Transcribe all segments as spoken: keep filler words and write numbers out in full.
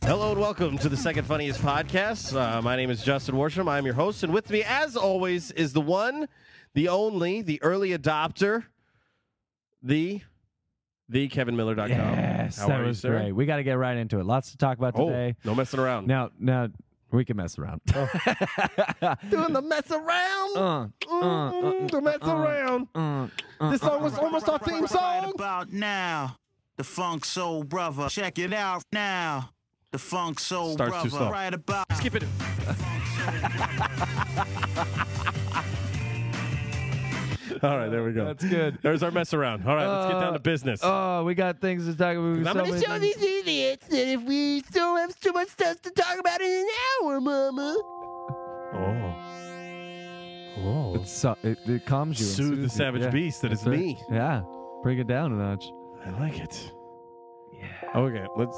Hello and welcome to the Second Funniest Podcast. Uh, my name is Justin Worsham. I'm your host, and with me, as always, is the one, the only, the early adopter, the the Kevin Miller dot com. Yes, How that are you, was sir? great. We got to get right into it. Lots to talk about Oh, today. no messing around. Now, now we can mess around. Doing the mess around. Uh, Mm, the mess around. uh, uh, This song was almost our theme Right song. about now, the Funk Soul Brother. Check it out now. The Funk Soul Starts Brother. too slow. Right about. Skip it. All right, there we go. That's good. There's our mess around. All right, let's get down to business. Oh, we got things to talk about. I'm So going to many show things- these idiots that if we still have too much stuff to talk about in an hour, Mama. Oh. Oh. It's so, it, it calms you. and Soothe the soothes you. savage Yeah, beast that that's is right. me. Yeah, bring it down a notch. I like it. Yeah. Okay, let's.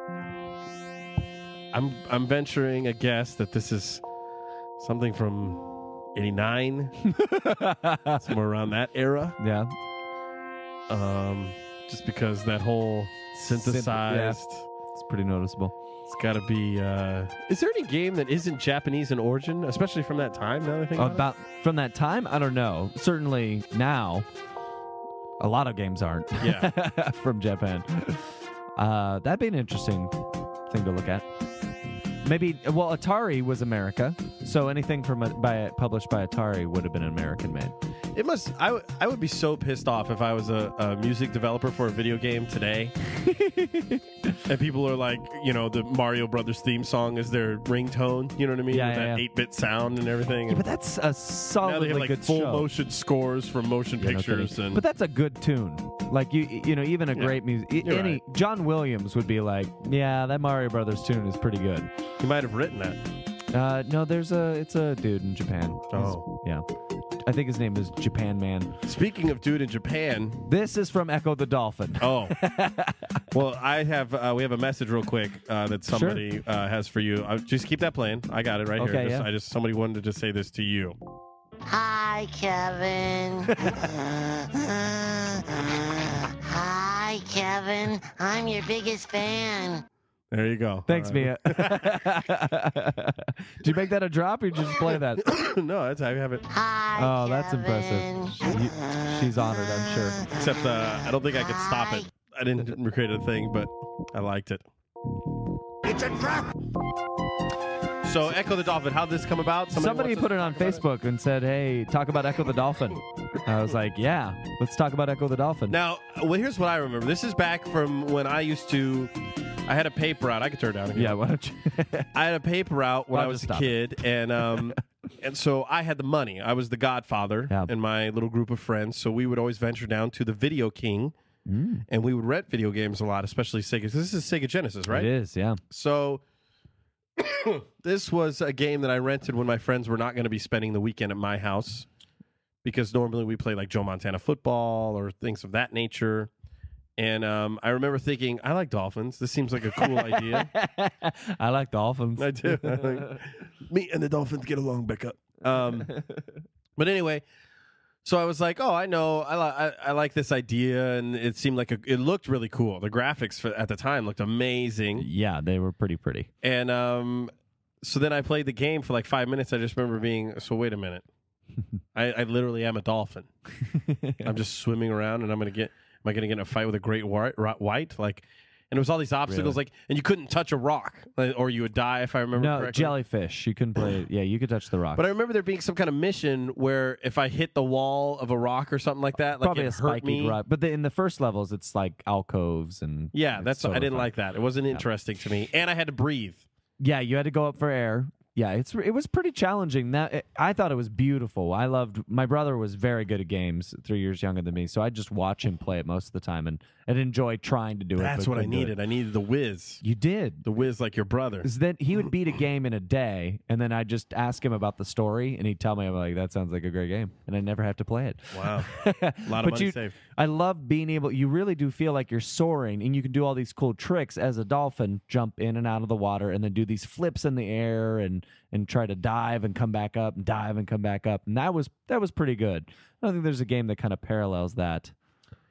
I'm I'm venturing a guess that this is something from eighty-nine, somewhere around that era. Yeah. Um, just because that whole synthesized, It's pretty noticeable. it's got to be. Uh, is there any game that isn't Japanese in origin, especially from that time? Now that I think about, About from that time, I don't know. Certainly now, a lot of games aren't. it? Yeah. from Japan. Uh, that'd be an interesting thing to look at. Maybe, well, Atari was America, so anything from a, by published by Atari would have been American made. It must. I, w- I would be so pissed off if I was a, a music developer for a video game today, and people are like, you know, the Mario Brothers theme song is their ringtone. You know what I mean? Yeah, With yeah, that yeah. eight-bit sound and everything. Yeah, And but that's a now they solidly have like good full show. motion scores from motion Yeah, no pictures, kidding. and But that's a good tune. Like you, you know, even a Yeah, great music. you're Any right. John Williams would be like, yeah, that Mario Brothers tune is pretty good. he might have written that. Uh, no, there's a, it's a dude in Japan. He's- Oh. yeah, I think his name is Japan Man. Speaking of dude in Japan, This is from Echo the Dolphin. oh, well, I have uh, we have a message real quick uh, that somebody uh, has for you. Uh, just keep that playing. I got it right Okay, here. Just, yeah. I just somebody wanted to say this to you. Hi, Kevin. Hi, Kevin. I'm your biggest fan. There you go. Thanks, All right. Mia. Did you make that a drop or did you just play that? no, that's I have it. Hi, Oh, that's Kevin. impressive. You- she's honored, I'm sure. Except uh, I don't think I could stop it. I didn't recreate a thing, but I liked it. It's a trap. So, Echo the Dolphin, how'd this come about? Somebody wants put us it to on talk about Facebook and said, hey, talk about Echo the Dolphin. I was like, yeah, let's talk about Echo the Dolphin. Now, well, here's what I remember. This is back from when I used to. I had a paper out. I could turn it down again. yeah, why don't you? I had a paper out when I'll I was just a stop kid, and um, and so I had the money. I was the godfather Yeah. in my little group of friends. So we would always venture down to the Video King, Mm. and we would rent video games a lot, especially Sega. 'Cause this is Sega Genesis, right? It is, yeah. So this was a game that I rented when my friends were not going to be spending the weekend at my house, because normally we play like Joe Montana football or things of that nature. And um, I remember thinking, I like dolphins. This seems like a cool idea. I like dolphins. I do. I think me and the dolphins get along, Becca. Um, but anyway, so I was like, oh, I know, I, li- I, I like this idea, and it seemed like a, it looked really cool. The graphics for, at the time looked amazing, Yeah, they were pretty pretty. and um, so then I played the game for like five minutes. I just remember being, so wait a minute, I, I literally am a dolphin. I'm just swimming around, and I'm gonna get. Am I going to get in a fight with a great white? white? Like, and it was all these obstacles, Really? like, and you couldn't touch a rock, like, or you would die if I remember No, correctly. jellyfish. You couldn't play it. Yeah, you could touch the rock. But I remember there being some kind of mission where if I hit the wall of a rock or something like that, like Probably it a hurt spiky me. rock. But the, in the first levels, it's like alcoves and Yeah, it's that's I totally didn't fine. like that. It wasn't interesting to me, and I had to breathe. Yeah, you had to go up for air. Yeah, it's it was pretty challenging. That it, I thought it was beautiful. I loved. My brother was very good at games, three years younger than me, so I just watch him play it most of the time and and enjoy trying to do it. That's but what I couldn't do it. needed. I needed the whiz, You did. the whiz like your brother. Is that he would beat a game in a day, and then I'd just ask him about the story, and he'd tell me, I'm like, that sounds like a great game, and I never have to play it. Wow, a lot of But money you, saved. I love being able. You really do feel like you're soaring, and you can do all these cool tricks as a dolphin, jump in and out of the water, and then do these flips in the air, and and try to dive and come back up, and dive and come back up, and that was that was pretty good. I don't think there's a game that kind of parallels that.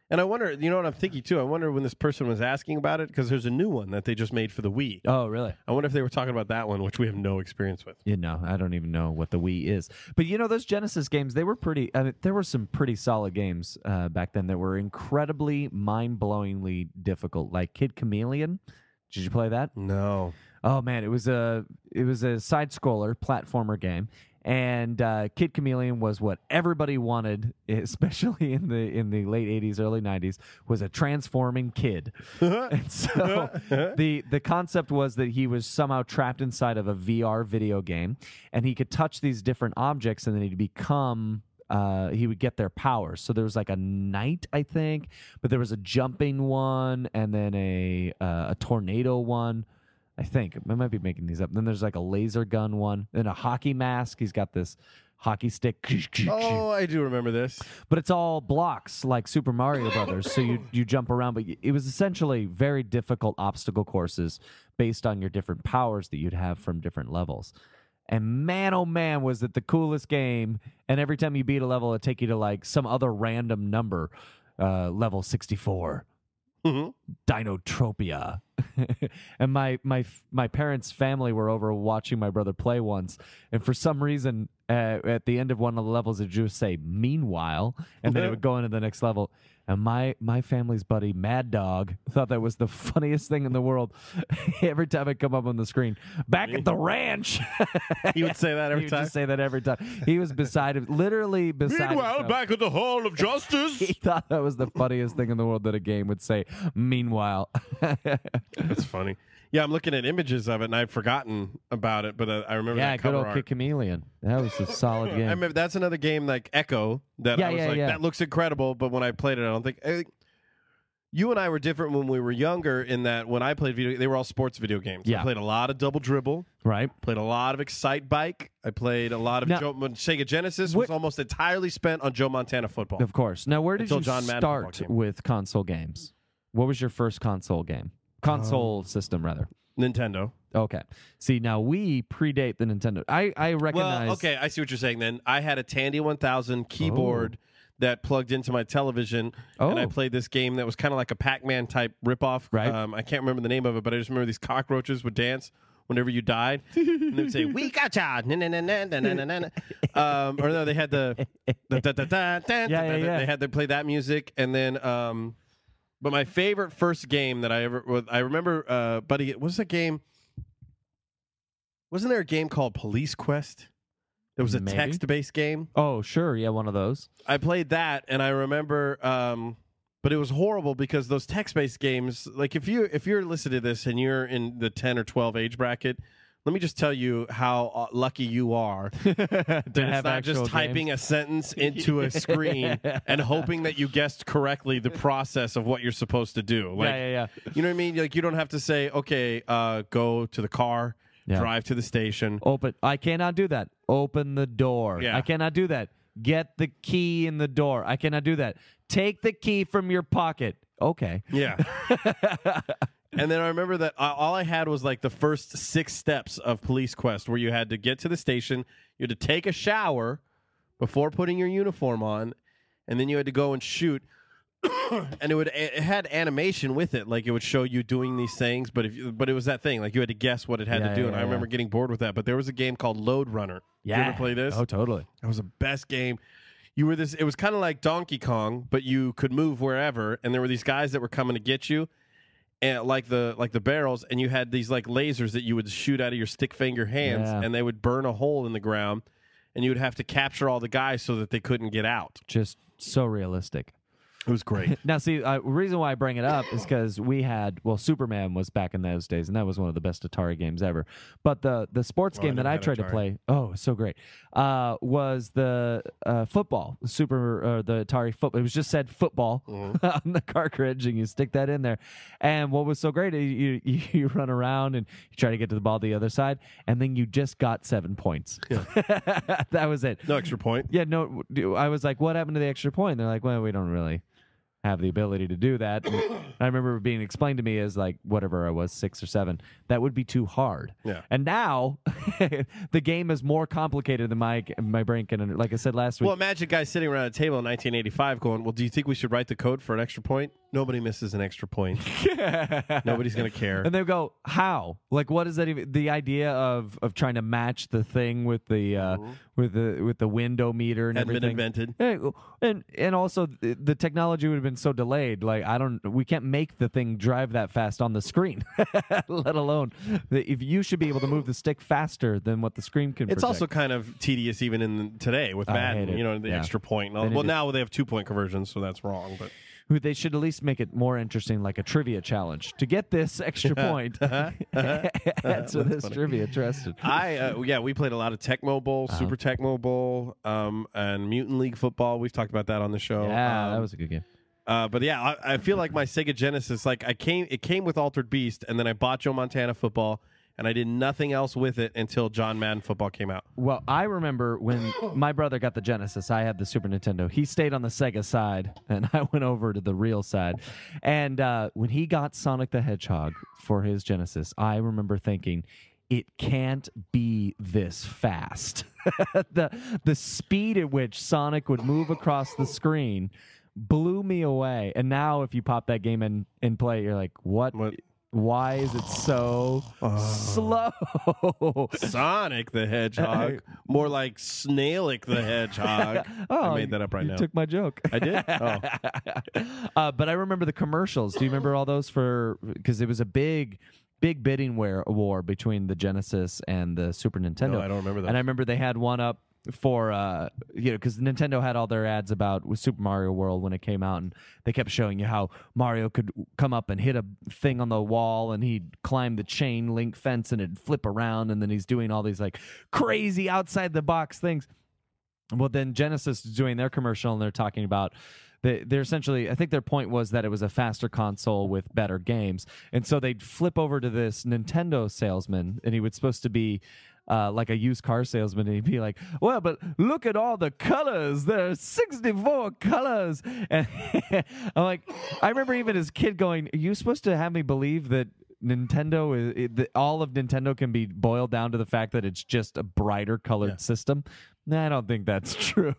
And I wonder, you know what I'm thinking too? I wonder when this person was asking about it, because there's a new one that they just made for the Wii. Oh, really? I wonder if they were talking about that one, which we have no experience with. You know, I don't even know what the Wii is. But you know, those Genesis games, they were pretty, I mean, there were some pretty solid games uh, back then that were incredibly mind-blowingly difficult, like Kid Chameleon. Did you play that? No. Oh man, it was a it was a side scroller platformer game, and uh, Kid Chameleon was what everybody wanted, especially in the in the late eighties, early nineties, was a transforming kid. And so the the concept was that he was somehow trapped inside of a V R video game, and he could touch these different objects, and then he'd become. Uh, he would get their powers. So there was like a knight, I think, but there was a jumping one, and then a uh, a tornado one. I think I might be making these up. Then there's like a laser gun one, then a hockey mask. He's got this hockey stick. Oh, I do remember this. But it's all blocks like Super Mario Brothers. So you you jump around, but it was essentially very difficult obstacle courses based on your different powers that you'd have from different levels. And man, oh man, was it the coolest game. And every time you beat a level, it'd take you to like some other random number, uh, level sixty-four. Mm-hmm. Dinotropia. And my my my parents' family were over watching my brother play once, and for some reason, uh, at the end of one of the levels, it would just say "meanwhile," and then it would go into the next level. And my my family's buddy Mad Dog thought that was the funniest thing in the world. Every time it come up on the screen, back at the ranch, He would say that every he would time. just say that every time. He was beside him, literally beside. Meanwhile, himself. back at the Hall of Justice. He thought that was the funniest thing in the world that a game would say. Meanwhile, That's funny. Yeah, I'm looking at images of it, and I'd forgotten about it, but uh, I remember yeah, that good cover old art. Kid Chameleon. That was a solid game. I remember that's another game like Echo that Yeah, I was yeah, like, yeah. that looks incredible, but when I played it, I don't think. I think you and I were different when we were younger in that when I played video, they were all sports video games. Yeah. I played a lot of Double Dribble, Right? played a lot of Excite Bike. I played a lot of Now- Joe, when Sega Genesis What- was almost entirely spent on Joe Montana football. Of course. Now, where did Until you John Madden start football came. with console games? What was your first console game? Console system, rather. Nintendo. Okay. See, now we predate the Nintendo. I, I recognize. Well, okay, I see what you're saying then. I had a Tandy one thousand keyboard that plugged into my television, and I Oh. played this game that was kind of like a Pac-Man type ripoff. Right. Um, I can't remember the name of it, but I just remember these cockroaches would dance whenever you died, and they would say "We gotcha," na na na na na na na na. Um, or no, they had the da, da, da, da, da, Yeah, da, yeah, da, yeah. They had to play that music, and then. Um, but my favorite first game that I ever, was, I remember, uh, buddy, what was that game? Wasn't there a game called Police Quest? There was a Maybe. text-based game. Oh, sure. Yeah, one of those. I played that, and I remember, um, but it was horrible because those text-based games, like if you if you're listening to this and you're in the ten or twelve age bracket, let me just tell you how uh, lucky you are that it's have not just actual typing games. a sentence into a screen and hoping that you guessed correctly the process of what you're supposed to do. Like, yeah, yeah, yeah. you know what I mean? Like you don't have to say, okay, uh, go to the car. Yeah. Drive to the station. Open. I cannot do that. Open the door. Yeah. I cannot do that. Get the key in the door. I cannot do that. Take the key from your pocket. Okay. Yeah. And then I remember that uh, all I had was like the first six steps of Police Quest, where you had to get to the station, you had to take a shower before putting your uniform on, and then you had to go and shoot. And it would it had animation with it, like it would show you doing these things, but if you, but it was that thing, like you had to guess what it had Yeah, to do. yeah, and I yeah. remember getting bored with that. But there was a game called Load Runner. Yeah. You ever play this? Oh, totally. That was the best game. You were this. It was kind of like Donkey Kong, but you could move wherever, and there were these guys that were coming to get you, and like the like the barrels, and you had these like lasers that you would shoot out of your stick finger hands, Yeah. and they would burn a hole in the ground, and you would have to capture all the guys so that they couldn't get out. Just so realistic. It was great. Now, see, uh, the reason why I bring it up is because we had, well, Superman was back in those days, and that was one of the best Atari games ever. But the the sports Well, game I that never I had tried to Atari. play, oh, so great, uh, was the uh, football, Super, uh, the Atari football. It was just said football Mm-hmm. on the cartridge, and you stick that in there. And what was so great, is you, you, you run around and you try to get to the ball the other side, and then you just got seven points. That was it. No extra point. Yeah, no, I was like, what happened to the extra point? They're like, well, we don't really have the ability to do that. And I remember it being explained to me as like whatever I was, six or seven, that would be too hard. Yeah. And now the game is more complicated than my my brain can. under- Like I said last week. Well, imagine guys sitting around a table in nineteen eighty-five going, well, do you think we should write the code for an extra point? Nobody misses an extra point. Nobody's going to care. And they go, how? Like, what is that even? The idea of of trying to match the thing with the uh, with the with the window meter and Hadn't been everything. invented. Yeah, and and also the, the technology would have been so delayed. Like I don't, we can't make the thing drive that fast on the screen, let alone the, if you should be able to move the stick faster than what the screen can. It's project. also kind of tedious even in today with I Madden, hate it. you know, the Yeah. extra point. and all- They need Well, to- now they have two-point conversions, so that's wrong. But Who they should at least make it more interesting, like a trivia challenge. To get this extra point, answer this funny. trivia. Trusted. I, uh, yeah, we played a lot of Tecmo Bowl, Uh-huh. Super Tecmo Bowl, um, and Mutant League Football. We've talked about that on the show. Yeah, that Um, was a good game. Uh, but yeah, I, I feel like my Sega Genesis, like I came, it came with Altered Beast, and then I bought Joe Montana Football, and I did nothing else with it until John Madden Football came out. Well, I remember when my brother got the Genesis, I had the Super Nintendo. He stayed on the Sega side, and I went over to the real side. And uh, when he got Sonic the Hedgehog for his Genesis, I remember thinking, it can't be this fast. the the speed at which Sonic would move across the screen blew me away. And now if you pop that game in and play, you're like, what? What? Why is it so slow? Sonic the Hedgehog, more like Snailic the Hedgehog. Oh, I made that up right you now. took my joke. I did? Oh. uh, but I remember the commercials. Do you remember all those for? Because it was a big, big bidding war, war between the Genesis and the Super Nintendo. No, I don't remember that. And I remember they had one up for uh you know because Nintendo had all their ads about with Super Mario World when it came out, and they kept showing you how Mario could come up and hit a thing on the wall, and he'd climb the chain link fence and it'd flip around, and then he's doing all these like crazy outside the box things. Well, then Genesis is doing their commercial, and they're talking about they, they're essentially, I think their point was that it was a faster console with better games, and so they'd flip over to this Nintendo salesman, and he was supposed to be Uh, like a used car salesman, and he'd be like, well, but look at all the colors. There's sixty-four colors. And I'm like, I remember even as a kid going, are you supposed to have me believe that Nintendo is it, that all of Nintendo can be boiled down to the fact that it's just a brighter colored Yeah. system? Nah, I don't think that's true.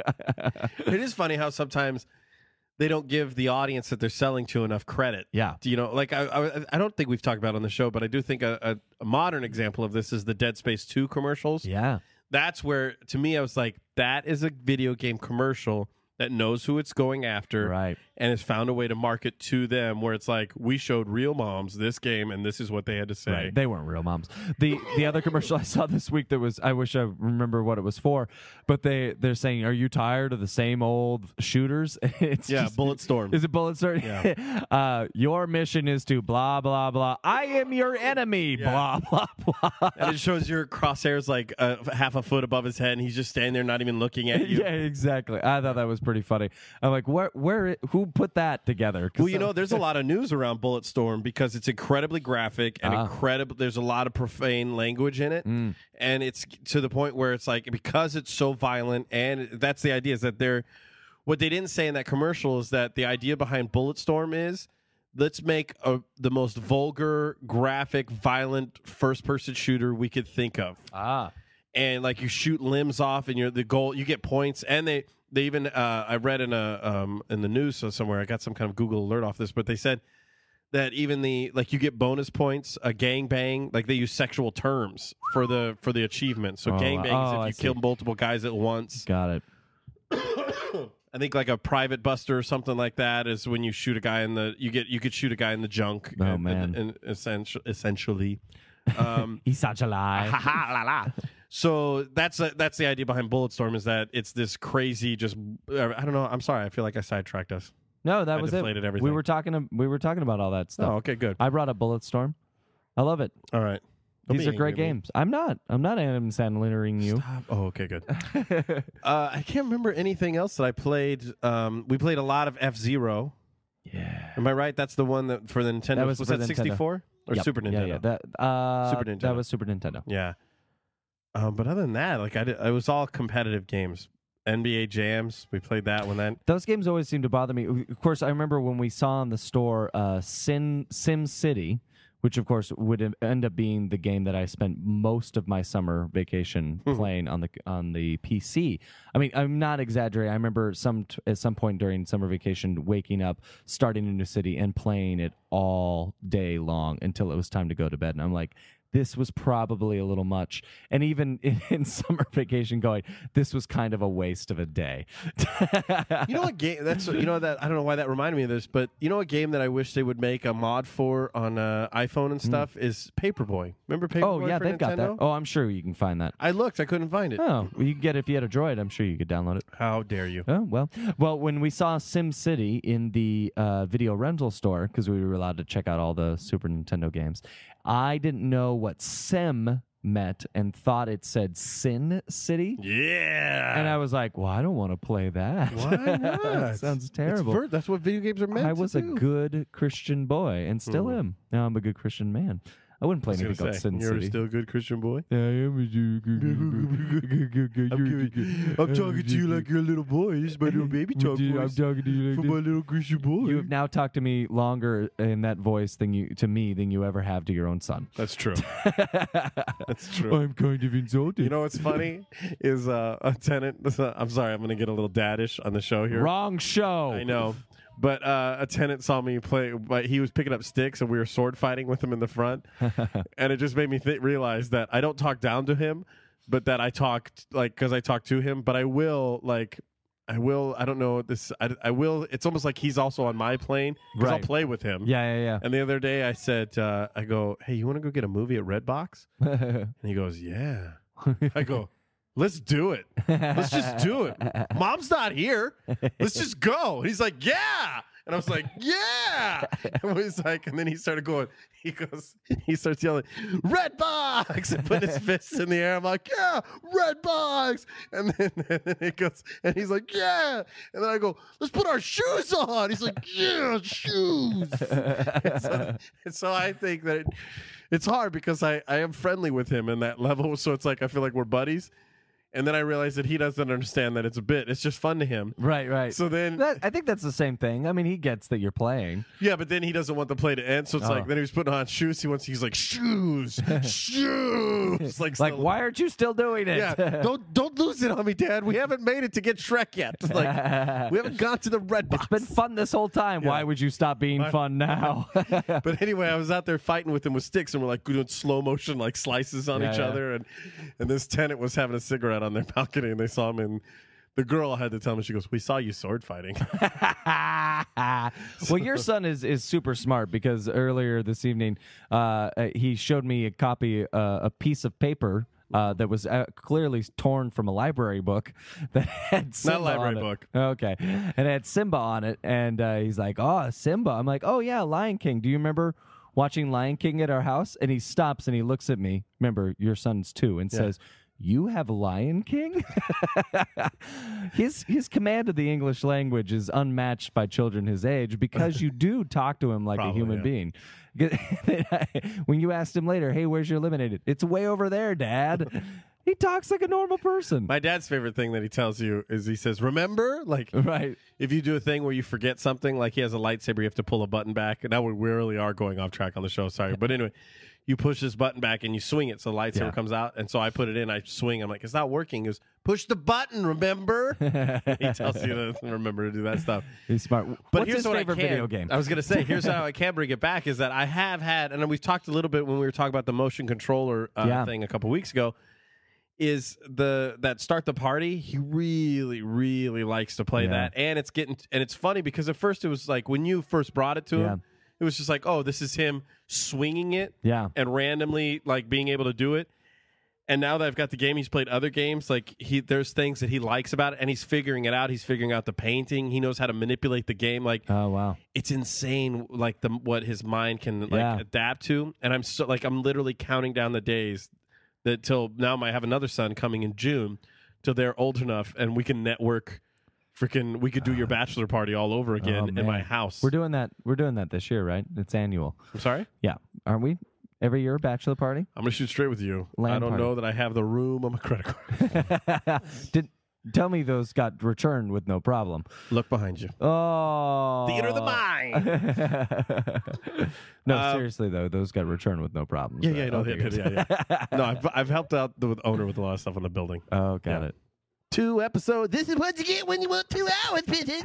It is funny how sometimes they don't give the audience that they're selling to enough credit. Yeah. Do you know, like, I, I, I don't think we've talked about it on the show, but I do think a, a, a modern example of this is the Dead Space two commercials. Yeah. That's where, to me, I was like, that is a video game commercial that knows who it's going after, Right. and has found a way to market to them where it's like, we showed real moms this game, and this is what they had to say. Right. They weren't real moms. The the other commercial I saw this week that was, I wish I remember what it was for, but they they're saying, are you tired of the same old shooters? It's Yeah, just- Bulletstorm. Is it Bulletstorm? Yeah. uh, your mission is to blah blah blah. I am your enemy. Yeah. Blah blah blah. And it shows your crosshairs like uh, half a foot above his head, and he's just standing there, not even looking at you. Yeah, exactly. I thought that was pretty funny. I'm like, where where who put that together? 'Cause Well, you know, there's a lot of news around Bulletstorm because it's incredibly graphic and Ah. incredible. There's a lot of profane language in it, Mm. and it's to the point where it's like, because it's so violent, and that's the idea, is that they're what they didn't say in that commercial is that the idea behind Bulletstorm is, let's make a, the most vulgar, graphic, violent first-person shooter we could think of. ah. And like, you shoot limbs off, and you're the goal, you get points, and they they even uh, I read in a um, in the news somewhere, I got some kind of Google alert off this, but they said that even the like, you get bonus points, a gangbang, like they use sexual terms for the for the achievement. So Oh, gangbang oh, is I if you see. kill multiple guys at once. Got it. I think like a private buster or something like that is when you shoot a guy in the you get you could shoot a guy in the junk. Oh, and, man. and, and essentially, essentially. Um, He's such a lie. ha la la. So that's a, that's the idea behind Bulletstorm, is that it's this crazy, just uh, I don't know. I'm sorry, I feel like I sidetracked us. No, that I was deflated it. everything. We were talking. We were talking about all that stuff. Oh, okay, good. I brought up Bulletstorm. I love it. All right. Don't These be are great angry at me. games. I'm not. I'm not Adam Sandlering you. Stop. Oh, okay, good. uh, I can't remember anything else that I played. Um, we played a lot of F Zero. Yeah. Am I right? That's the one that for the Nintendo. That was was for that Nintendo. sixty-four or Yep. Super Nintendo? Yeah, yeah. That, uh, Super Nintendo. That was Super Nintendo. Yeah. Um, but other than that, like I did, it was all competitive games. N B A Jams, we played that when that. Those games always seem to bother me. Of course, I remember when we saw in the store uh, Sin Sim City, which of course would em- end up being the game that I spent most of my summer vacation playing on the on the P C. I mean, I'm not exaggerating. I remember some t- at some point during summer vacation waking up, starting a new city, and playing it all day long until it was time to go to bed. And I'm like, this was probably a little much. And even in, in summer vacation going, this was kind of a waste of a day. You know what game? That's you know that I don't know why that reminded me of this, but you know a game that I wish they would make a mod for on uh, iPhone and stuff mm. is Paperboy. Remember Paperboy? Oh yeah, for they've Nintendo? got that. Oh, I'm sure you can find that. I looked, I couldn't find it. Oh, well, you can get it if you had a Droid. I'm sure you could download it. How dare you? Oh well, well when we saw SimCity in the uh, video rental store because we were allowed to check out all the Super Nintendo games, I didn't know what Sim met and thought it said Sin City. Yeah. And I was like, well, I don't want to play that. Why not? That sounds terrible. Ver- that's what video games are meant I was to a do. good Christian boy and still Mm. am. Now I'm a good Christian man. I wouldn't play I was anything gonna called say, Sin You're City. still a good Christian boy. I am a good, good, good, good, good, I'm, giving- I'm talking to you like you're a little boy. This is my little baby talk I'm voice talking to you for like my this. little Christian boy. You have now talked to me longer in that voice than you to me than you ever have to your own son. That's true. That's true. I'm kind of insulted. You know what's funny is uh, a tenant. I'm sorry, I'm going to get a little daddish on the show here. Wrong show. I know. But uh, a tenant saw me play, but he was picking up sticks and we were sword fighting with him in the front. And it just made me th- realize that I don't talk down to him, but that I talk, like, because I talk to him, but I will, like, I will, I don't know, this, I, I will, it's almost like he's also on my plane because I'll Right. play with him. Yeah, yeah, yeah. And the other day I said, uh, I go, hey, you want to go get a movie at Redbox? And he goes, yeah. I go, let's do it. Let's just do it. Mom's not here. Let's just go. And he's like, yeah. And I was like, yeah. And he's like, and then he started going, he goes, he starts yelling, Redbox, and putting his fists in the air. I'm like, yeah, Redbox. And then, and then he goes, and he's like, yeah. And then I go, let's put our shoes on. He's like, yeah, shoes. And so, and so I think that it, it's hard because I, I am friendly with him in that level. So it's like, I feel like we're buddies. And then I realized that he doesn't understand that it's a bit. It's just fun to him. Right, right. So then, That, I think that's the same thing. I mean, he gets that you're playing. yeah, but then he doesn't want the play to end. So it's Oh. like, then he was putting on shoes. He wants, he's like, shoes, shoes. Like, Like, still- why aren't you still doing it? Yeah, don't don't lose it on me, Dad. We haven't made it to get Shrek yet. Like, we haven't gone to the red box. It's been fun this whole time. Yeah. Why would you stop being Why- fun now? But anyway, I was out there fighting with him with sticks, and we're like doing slow motion, like slices on Yeah, each yeah. other. And and this tenant was having a cigarette on their balcony, and they saw him. And the girl had to tell me, she goes, "We saw you sword fighting." Well, your son is, is super smart because earlier this evening, uh, uh, he showed me a copy, uh, a piece of paper uh, that was uh, clearly torn from a library book that had Simba library on it. book. Okay, and it had Simba on it, and uh, he's like, "Oh, Simba." I'm like, "Oh yeah, Lion King. Do you remember watching Lion King at our house?" And he stops and he looks at me. Remember, your son's two, and Yeah. says, "You have Lion King?" his his command of the English language is unmatched by children his age because you do talk to him like Probably, a human yeah. being. When you asked him later, "Hey, where's your lemonade?" "It's way over there, Dad." He talks like a normal person. My dad's favorite thing that he tells you is he says, "Remember, like Right. if you do a thing where you forget something, like he has a lightsaber, you have to pull a button back." And now we really are going off track on the show. Sorry, but anyway. You push this button back and you swing it so the lightsaber Yeah. comes out. And so I put it in, I swing. I'm like, it's not working. He goes, push the button, remember? He tells you to remember to do that stuff. He's smart. But What's here's his what favorite I can, video game? I was going to say, here's how I can bring it back is that I have had, and we've talked a little bit when we were talking about the motion controller uh, Yeah. thing a couple weeks ago, is the that Start the Party. He really, really likes to play Yeah. that. And it's getting, and it's funny because at first it was like when you first brought it to Yeah. him, it was just like, oh, this is him swinging it Yeah. and randomly like being able to do it. And now that I've got the game, he's played other games. Like he, there's things that he likes about it, and he's figuring it out. He's figuring out the painting. He knows how to manipulate the game. Like Oh wow. it's insane, like the what his mind can like Yeah. adapt to. And I'm so like I'm literally counting down the days that till now. I have another son coming in June, till they're old enough, and we can network. Freaking, we could do your bachelor party all over again Oh, in man. my house. We're doing that. We're doing that this year, right? It's annual. I'm sorry. Yeah. Aren't we? Every year, bachelor party. I'm gonna shoot straight with you. Land I don't party. know that I have the room on my credit card. Did Tell me those got returned with no problem. Look behind you. Oh. Theater of the mind. No, Uh, seriously though, those got returned with no problems. Yeah, right? yeah, no, Okay, yeah, good. yeah, yeah. No, I've, I've helped out the owner with a lot of stuff on the building. Oh, got Yeah. it. Two episodes. This is what you get when you want two hours.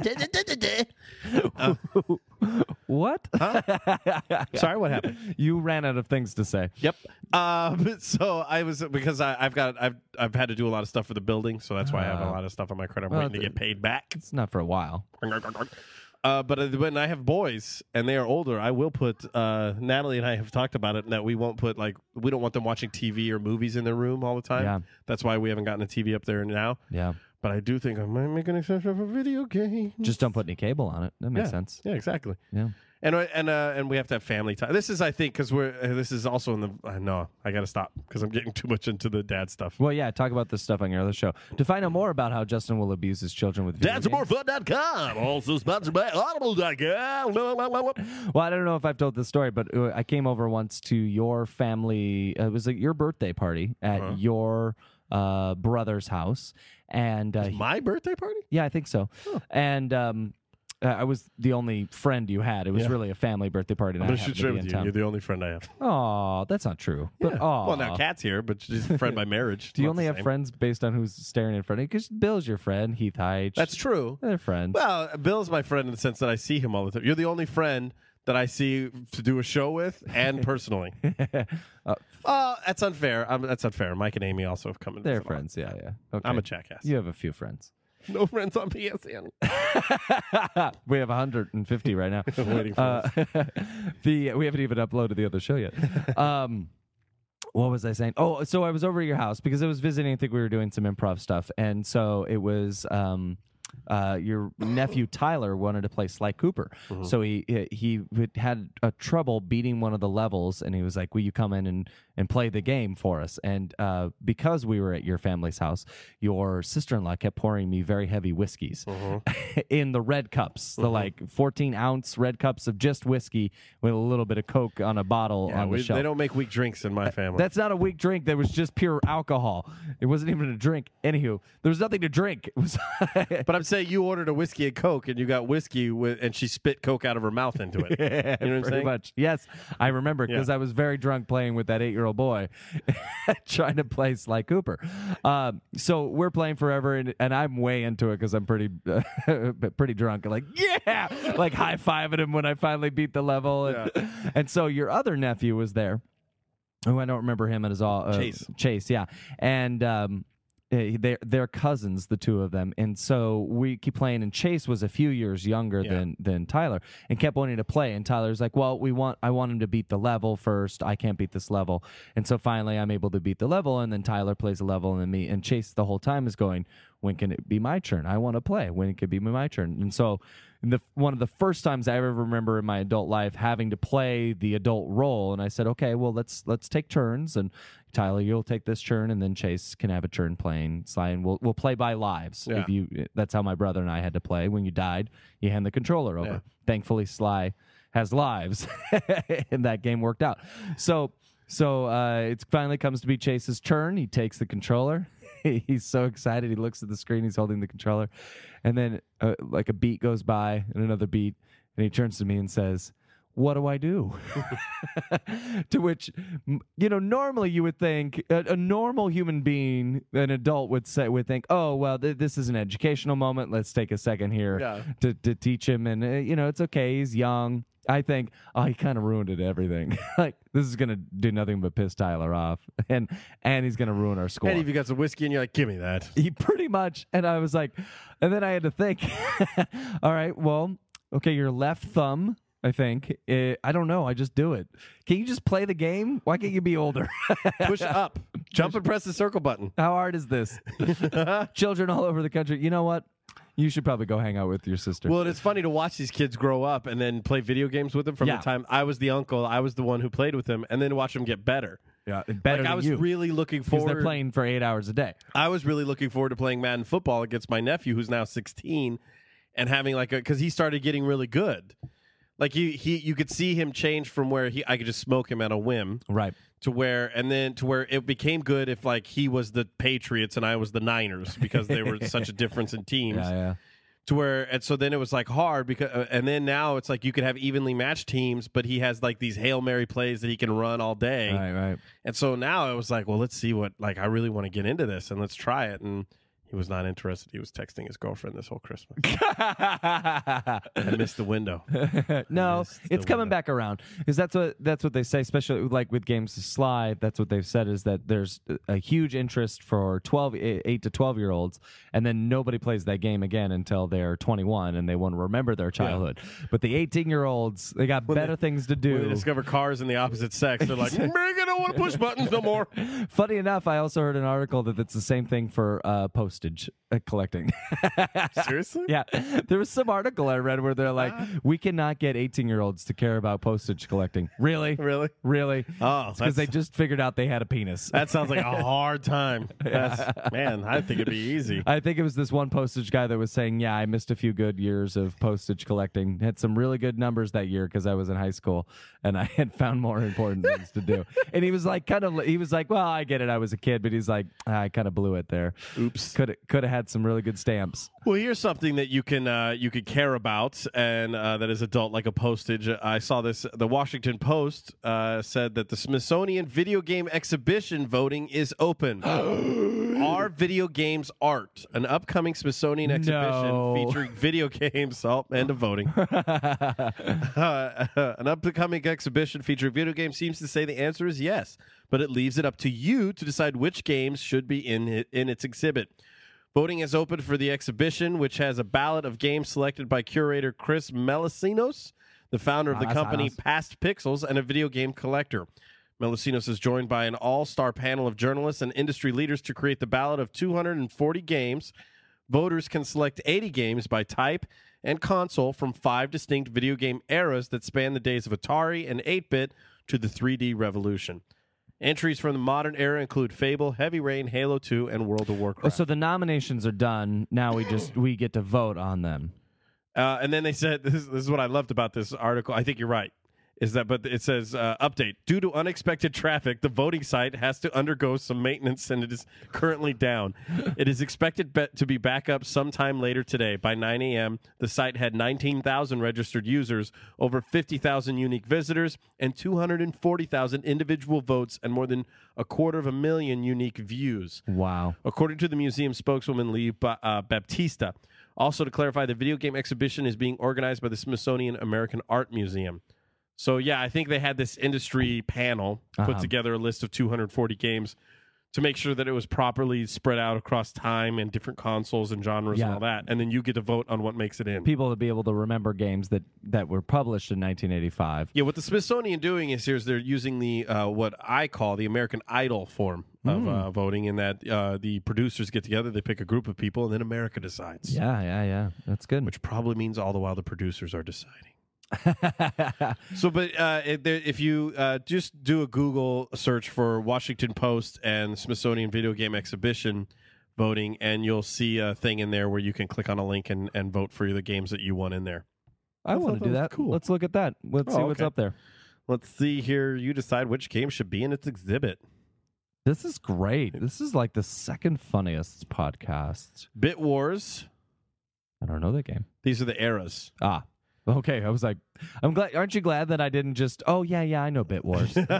uh, What? sorry, what happened? You ran out of things to say. Yep. Um, so I was because I, I've got I've I've had to do a lot of stuff for the building, so that's why I have a Uh, lot of stuff on my credit. I'm well, waiting to the- get paid back. It's not for a while. Uh, but uh, when I have boys and they are older, I will put. Uh, Natalie and I have talked about it that we won't put like we don't want them watching T V or movies in their room all the time. Yeah. That's why we haven't gotten a T V up there now. Yeah. But I do think I might make an exception for video games. Just don't put any cable on it. That makes yeah. sense. Yeah, exactly. Yeah. And uh, and uh, and we have to have family time. This is, I think, because we're. Uh, this is also in the. Uh, no, I got to stop because I'm getting too much into the dad stuff. Well, yeah, talk about this stuff on your other show. To find out more about how Justin will abuse his children with video dads are more games- fun dot com. Also sponsored by audible dot com. Well, I don't know if I've told this story, but uh, I came over once to your family. Uh, it was like your birthday party at Uh-huh. your uh, brother's house, and uh, My birthday party? yeah, I think so. And um, uh, I was the only friend you had. It was Yeah. really a family birthday party. And I'm I going to shoot happened straight to be with in you. You're town. the only friend I have. Oh, that's not true. But Yeah. aw. Well, now Kat's here, but she's a friend by marriage. Do you Not only the have same. friends based on who's staring in front of you? Because Bill's your friend, Heath Heitch. That's true. They're friends. Well, Bill's my friend in the sense that I see him all the time. You're the only friend that I see to do a show with and personally. Uh, Oh, that's unfair. Um, that's unfair. Mike and Amy also have come in. They're visit a lot. friends. Yeah, yeah. Okay. I'm a jackass. You have a few friends. No friends on P S N. We have one hundred fifty right now. I'm waiting for Uh, the we haven't even uploaded the other show yet. Um, what was I saying? Oh, so I was over at your house because I was visiting. I think we were doing some improv stuff, and so it was. Um, uh, your nephew Tyler wanted to play Sly Cooper, Mhm. so he he he had a trouble beating one of the levels, and he was like, "Will you come in and, and play the game for us?" And uh, because we were at your family's house, your sister-in-law kept pouring me very heavy whiskeys Mhm. in the red cups, the Mhm. like fourteen ounce red cups of just whiskey with a little bit of Coke on a bottle Yeah, on we, the shelf. they don't make weak drinks in my family. That's not a weak drink. That was just pure alcohol. It wasn't even a drink. Anywho, there was nothing to drink. It was. But I'm saying you ordered a whiskey and Coke, and you got whiskey with, and she spit Coke out of her mouth into it. Yeah, You know what I'm pretty saying? much. Yes, I remember because Yeah. I was very drunk playing with that eight-year-old boy, trying to play Sly Cooper. Um, so we're playing forever, and, and I'm way into it because I'm pretty, uh, pretty drunk. Like yeah, like high fiving him when I finally beat the level, and, and so your other nephew was there. Oh, I don't remember him at all. Uh, Chase. Chase, yeah, and. Um, uh, they're they're cousins, the two of them, and so we keep playing. And Chase was a few years younger Yeah. than than Tyler, and kept wanting to play. And Tyler's like, "Well, we want I want him to beat the level first. I can't beat this level." And so finally, I'm able to beat the level, and then Tyler plays a level, and then me and Chase the whole time is going, "When can it be my turn? I want to play. When it could be my turn?" And so. The, one of the first times I ever remember in my adult life having to play the adult role, and I said, "Okay, well let's let's take turns, and Tyler, you'll take this turn, and then Chase can have a turn playing Sly, and we'll we'll play by lives. Yeah. If you, that's how my brother and I had to play. When you died, you hand the controller over. Yeah. Thankfully, Sly has lives, and that game worked out. So so uh, it finally comes to be Chase's turn. He takes the controller. He's so excited. He looks at the screen. He's holding the controller. And then uh, like a beat goes by and another beat. And he turns to me and says, "What do I do?" To which, m- you know, normally you would think a, a normal human being, an adult would say, would think, "Oh, well, th- this is an educational moment. Let's take a second here Yeah. to, to teach him. And, uh, you know, it's okay. He's young." I think, oh, he kind of ruined it, everything. Like, this is going to do nothing but piss Tyler off. And and he's going to ruin our score. And if you got some whiskey and you're like, give me that. He pretty much, and I was like, and then I had to think, all right, well, okay, your left thumb, I think, eh, I don't know, I just do it. Can you just play the game? Why can't you be older? Push up. Jump and press the circle button. How hard is this? Children all over the country. You know what? You should probably go hang out with your sister. Well, it's funny to watch these kids grow up and then play video games with them from Yeah. the time I was the uncle, I was the one who played with them, and then watch them get better. yeah, better like I than was you. really looking Because forward. they're playing for eight hours a day. I was really looking forward to playing Madden football against my nephew, who's now sixteen, and having like a because he started getting really good. Like he he, you could see him change from where he I could just smoke him at a whim Right. to where and then to where it became good if like he was the Patriots and I was the Niners because they were such a difference in teams. Yeah, yeah. To where and so then it was like hard because uh, and then now it's like you could have evenly matched teams, but he has like these Hail Mary plays that he can run all day. Right, right. And so now it was like, well, let's see what like I really want to get into this and let's try it. And he was not interested. He was texting his girlfriend this whole Christmas. I missed the window. No, missed it's the coming window. back around because that's what that's what they say. Especially like with games to slide, that's what they've said is that there's a huge interest for twelve, eight to twelve year olds, and then nobody plays that game again until they're twenty-one and they want to remember their childhood. But the eighteen year olds, they got When better they- things to When do. they discover cars in the opposite sex, they're like, Megan, I don't want to push buttons no more. Funny enough, I also heard an article that it's the same thing for uh, postage uh, collecting. Seriously? Yeah, there was some article I read where they're like, we cannot get eighteen-year-olds to care about postage collecting. Really? Really? Really? Oh, Because they that's- just figured out they had a penis. That sounds like a hard time. That's, man, I think it'd be easy. I think it was this one postage guy that was saying, yeah, I missed a few good years of postage collecting. Had some really good numbers that year because I was in high school and I had found more important things to do. And he was like, kind of, he was like, well, I get it. I was a kid, but he's like, ah, I kind of blew it there. Oops. Could could have had some really good stamps. Well, here's something that you can uh, you could care about, and uh, that is adult like a postage. I saw this. The Washington Post uh, said that the Smithsonian Video Game Exhibition voting is open. Are video games art? An upcoming Smithsonian exhibition No. featuring video games. Oh, end of voting. uh, an upcoming exhibition featuring video games seems to say the answer is yes, but it leaves it up to you to decide which games should be in it, in its exhibit. Voting is open for the exhibition, which has a ballot of games selected by curator Chris Melisinos, the founder of the Nice, company nice. Past Pixels and a video game collector. Melisinos is joined by an all-star panel of journalists and industry leaders to create the ballot of two hundred forty games. Voters can select eighty games by type and console from five distinct video game eras that span the days of Atari and eight-bit to the three D revolution. Entries from the modern era include Fable, Heavy Rain, Halo two, and World of Oh, Warcraft. so the nominations are done. Now we just we get to vote on them. Uh, and then they said, this is, this is what I loved about this article. I think you're right. Is that, but it says, uh, update. Due to unexpected traffic, the voting site has to undergo some maintenance and it is currently down. It is expected be- to be back up sometime later today. By nine a.m., the site had nineteen thousand registered users, over fifty thousand unique visitors, and two hundred forty thousand individual votes, and more than a quarter of a million unique views. Wow. According to the museum spokeswoman Lee ba- uh, Baptista. Also, to clarify, the video game exhibition is being organized by the Smithsonian American Art Museum. So, yeah, I think they had this industry panel put Uh-huh. together a list of two hundred forty games to make sure that it was properly spread out across time and different consoles and genres and Yeah. all that. And then you get to vote on what makes it in. People to be able to remember games that, that were published in nineteen eighty-five. Yeah, what the Smithsonian doing is here is they're using the uh, what I call the American Idol form of Mm. uh, voting, in that uh, the producers get together, they pick a group of people, and then America decides. Yeah, yeah, yeah. That's good. Which probably means all the while the producers are deciding. So, but uh, if, there, if you uh, just do a Google search for Washington Post and Smithsonian Video Game Exhibition voting, and you'll see a thing in there where you can click on a link and, and vote for the games that you want in there. I want to thought do that that. was cool. Let's look at that. Let's Oh, see what's okay. up there. Let's see here. You decide which game should be in its exhibit. This is great. This is like the second funniest podcast. Bit Wars. I don't know that game. These are the eras. Ah, okay. I was like, I'm glad. Aren't you glad that I didn't just? Oh yeah, yeah. I know Bit Wars. um,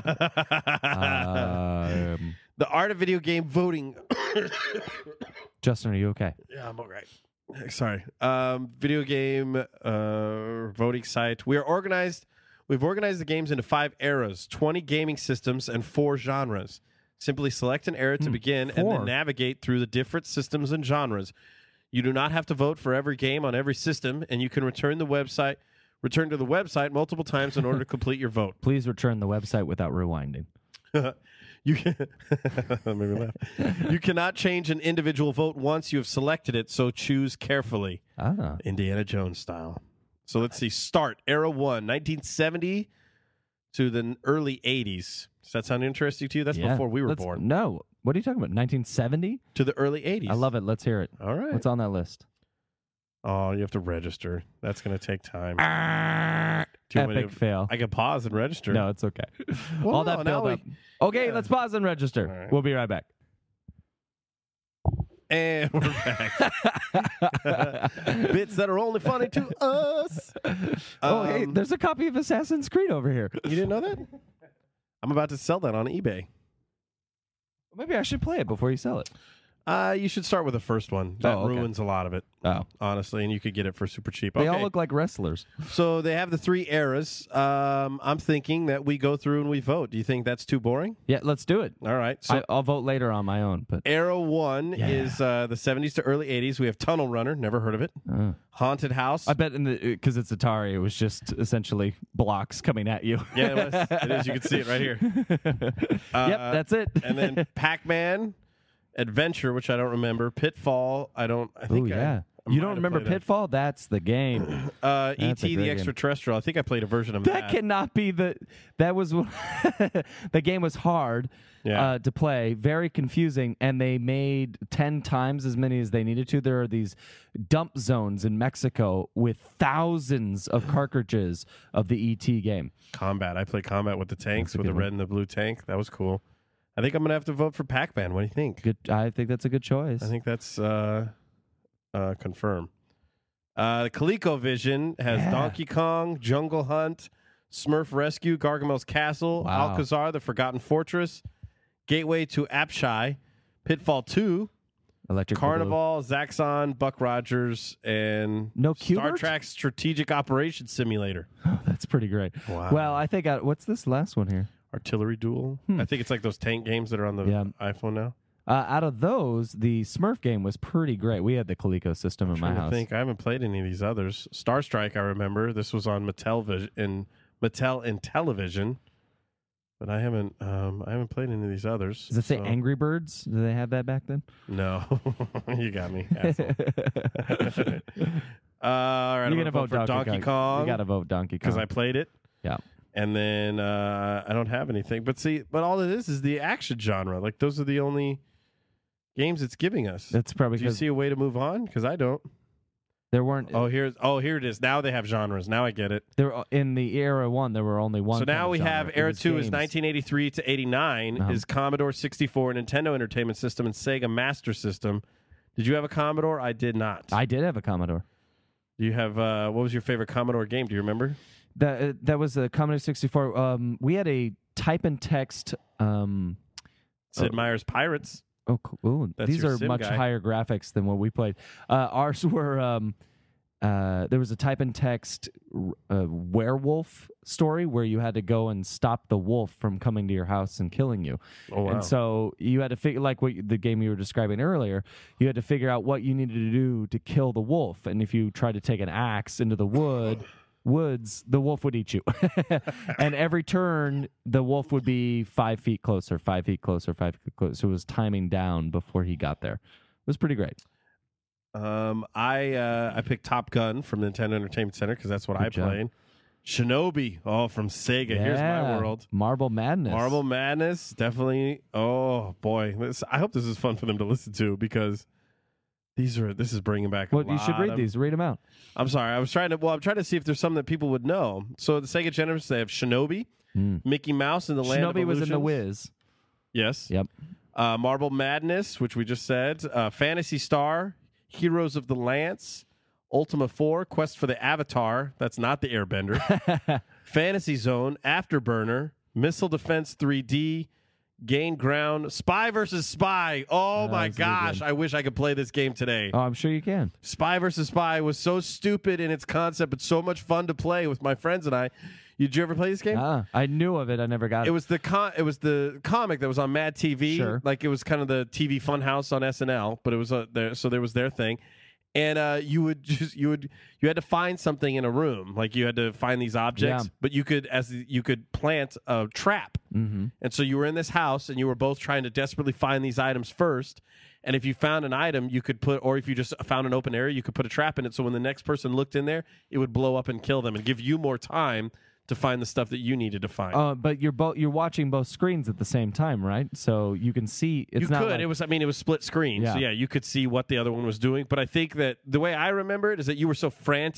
The art of video game voting. Justin, are you okay? Yeah, I'm all right. Sorry. Um, video game uh, voting site. We are organized. We've organized the games into five eras, twenty gaming systems, and four genres. Simply select an era to begin and four. then navigate through the different systems and genres. You do not have to vote for every game on every system, and you can return the website, return to the website multiple times in order to complete your vote. Please return the website without rewinding. You can made me laugh. You cannot change an individual vote once you have selected it, so choose carefully. Ah, Indiana Jones style. So let's see. Start era one, nineteen seventy to the early eighties. Does that sound interesting to you? That's yeah. before we were Let's- born. No. What are you talking about? nineteen seventy? To the early eighties. I love it. Let's hear it. All right. What's on that list? Oh, you have to register. That's going to take time. Do you want me Epic to- fail. I can pause and register. No, it's okay. Well, All no, that now build we- up. Okay, yeah. let's pause and register. All right. We'll be right back. And we're back. Bits that are only funny to us. oh, hey, Um, there's a copy of Assassin's Creed over here. You didn't know that? I'm about to sell that on eBay. Maybe I should play it before you sell it. Uh, you should start with the first one. That Oh, okay. ruins a lot of it, Oh, honestly, and you could get it for super cheap. they Okay. all look like wrestlers. So they have the three eras. Um, I'm thinking that we go through and we vote. Do you think that's too boring? Yeah, let's do it. All right. So I, I'll vote later on my own. But era one Yeah. is uh, the seventies to early eighties. We have Tunnel Runner. Never heard of it. uh, Haunted House. I bet in the because it's Atari, it was just essentially blocks coming at you. Yeah, it was. It is. You can see it right here. Uh, yep, that's it. and then Pac-Man, Adventure, which I don't remember. Pitfall. I don't. I oh think. I- yeah, I you might don't have remember played that. Pitfall? That's the game. Uh, E That's a T great the game. Extraterrestrial. I think I played a version of That that. cannot be the. That was the game was hard Yeah. uh, to play, very confusing, and they made ten times as many as they needed to. There are these dump zones in Mexico with thousands of cartridges of the E T game. Combat. I played Combat with the tanks, That's a with the good one. red and the blue tank. That was cool. I think I'm gonna have to vote for Pac-Man. What do you think? Good. I think that's a good choice. I think that's uh, uh, confirmed. Uh, ColecoVision has Yeah. Donkey Kong, Jungle Hunt, Smurf Rescue, Gargamel's Castle, Wow. Alcazar, The Forgotten Fortress, Gateway to Apshai, Pitfall two, Electric Boogaloo. Carnival, Zaxxon, Buck Rogers, and No Star Q-Bert? Trek Strategic Operations Simulator. Oh, that's pretty great. Wow. Well, I think I, what's this last one here? Artillery Duel. I think it's like those tank games that are on the Hmm. Yeah. iPhone now. Uh, out of those, the Smurf game was pretty great. We had the Coleco system in my Trying to house. think, I haven't played any of these others. Star Strike, I remember. This was on Mattel Vis- in Mattel in television, but I haven't. Um, I haven't played any of these others. Does it say so- Angry Birds? Did they have that back then? No, you got me. asshole. uh, all right, I'm You're gonna vote for Donkey Kong. You gotta vote Donkey Kong because I played it. Yeah. And then uh, I don't have anything. But see, but all it is is the action genre. Like those are the only games it's giving us. That's probably Do you because see a way to move on? Because I don't. there weren't. Oh, here's oh here it is. Now they have genres. Now I get it. there in the era one. There were only one. So kind now of we genre. have It era was two is games. nineteen eighty-three to eighty-nine Uh-huh. is Commodore sixty-four, Nintendo Entertainment System, and Sega Master System. Did you have a Commodore? I did not. I did have a Commodore. Do you have uh, what was your favorite Commodore game? Do you remember? That uh, that was a Commodore sixty-four. Um, we had a type and text. Um, Sid Oh. Meier's Pirates. oh, cool. Ooh, That's these your are sim much guy. higher graphics than what we played. Uh, ours were. Um, uh, there was a type and text uh, werewolf story where you had to go and stop the wolf from coming to your house and killing you. Oh wow. And so you had to figure, like what you- the game you were describing earlier, you had to figure out what you needed to do to kill the wolf. And if you tried to take an axe into the wood, woods, the wolf would eat you. And every turn, the wolf would be five feet closer, five feet closer, five feet closer. So it was timing down before he got there. It was pretty great. Um, I uh, I picked Top Gun from Nintendo Entertainment Center because that's what Good I job. played. Shinobi, oh from Sega. Here's my Yeah. world. Marble Madness. Marble Madness, definitely. Oh boy, this, I hope this is fun for them to listen to because these are this is bringing back. A Well, you should lot read of- these. Read them out. I'm sorry, I was trying to. Well, I'm trying to see if there's something that people would know. So the Sega Genesis, they have Shinobi, Mm. Mickey Mouse and the Land of Shinobi was in the Illusions. Wiz. Yes. Yep. Uh, Marble Madness, which we just said. Uh, Fantasy Star, Heroes of the Lance, Ultima four, Quest for the Avatar. That's not the Airbender. Fantasy Zone, Afterburner, Missile Defense three D, Gain Ground, Spy versus Spy. Oh Oh, my that's a good gosh, one. I wish I could play this game today. Oh, I'm sure you can. Spy versus Spy was so stupid in its concept, but so much fun to play with my friends and I. Did you ever play this game? Ah, I knew of it. I never got It it. was the con- It was the comic that was on Mad T V. Sure. Like it was kind of the T V Funhouse on S N L, but it was uh, there. So there was their thing, and uh, you would just you would you had to find something in a room. Like you had to find these objects, Yeah. but you could as you could plant a trap. Mm-hmm. And so you were in this house, and you were both trying to desperately find these items first. And if you found an item, you could put, or if you just found an open area, you could put a trap in it. So when the next person looked in there, it would blow up and kill them, and give you more time to find the stuff that you needed to find. Uh, but you're both you're watching both screens at the same time, right? So you can see. It's you not could. like- It was. I mean, it was split screen. So Yeah. yeah, you could see what the other one was doing. But I think that the way I remember it is that you were so frantic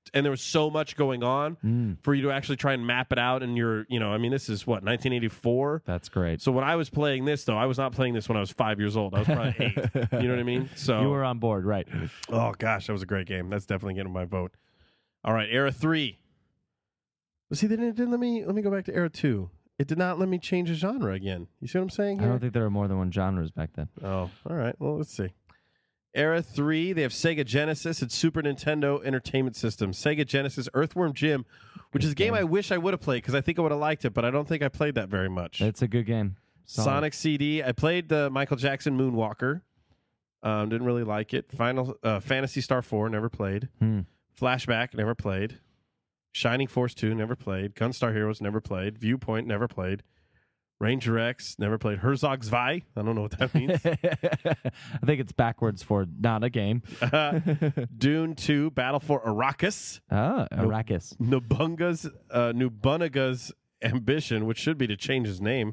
and there was so much going on Mm, for you to actually try and map it out. And you're, you know, I mean, this is what nineteen eighty-four. that's great. So when I was playing this, though, I was not playing this when I was five years old. I was probably eight. You know what I mean? So You were on board, right? oh gosh, that was a great game. That's definitely getting my vote. All right, Era three. See, they didn't, didn't let me. Let me go back to Era two. It did not let me change a genre again. You see what I'm saying I here? don't think there were more than one genres back then. Oh, all right. Well, let's see. Era three, they have Sega Genesis and Super Nintendo Entertainment System. Sega Genesis Earthworm Jim, which is a game I wish I would have played because I think I would have liked it, but I don't think I played that very much. It's a good game. Solid. Sonic C D. I played the Michael Jackson Moonwalker. Um, didn't really like it. Final uh, Fantasy Star four, never played. Hmm. Flashback, never played. Shining Force two, never played. Gunstar Heroes, never played. Viewpoint, never played. Ranger X, never played. Herzog Zwei, I don't know what that means. I think it's backwards for not a game. uh, Dune two, Battle for Arrakis. Ah, Arrakis. Nubunga's, uh, Nubunaga's Ambition, which should be to change his name.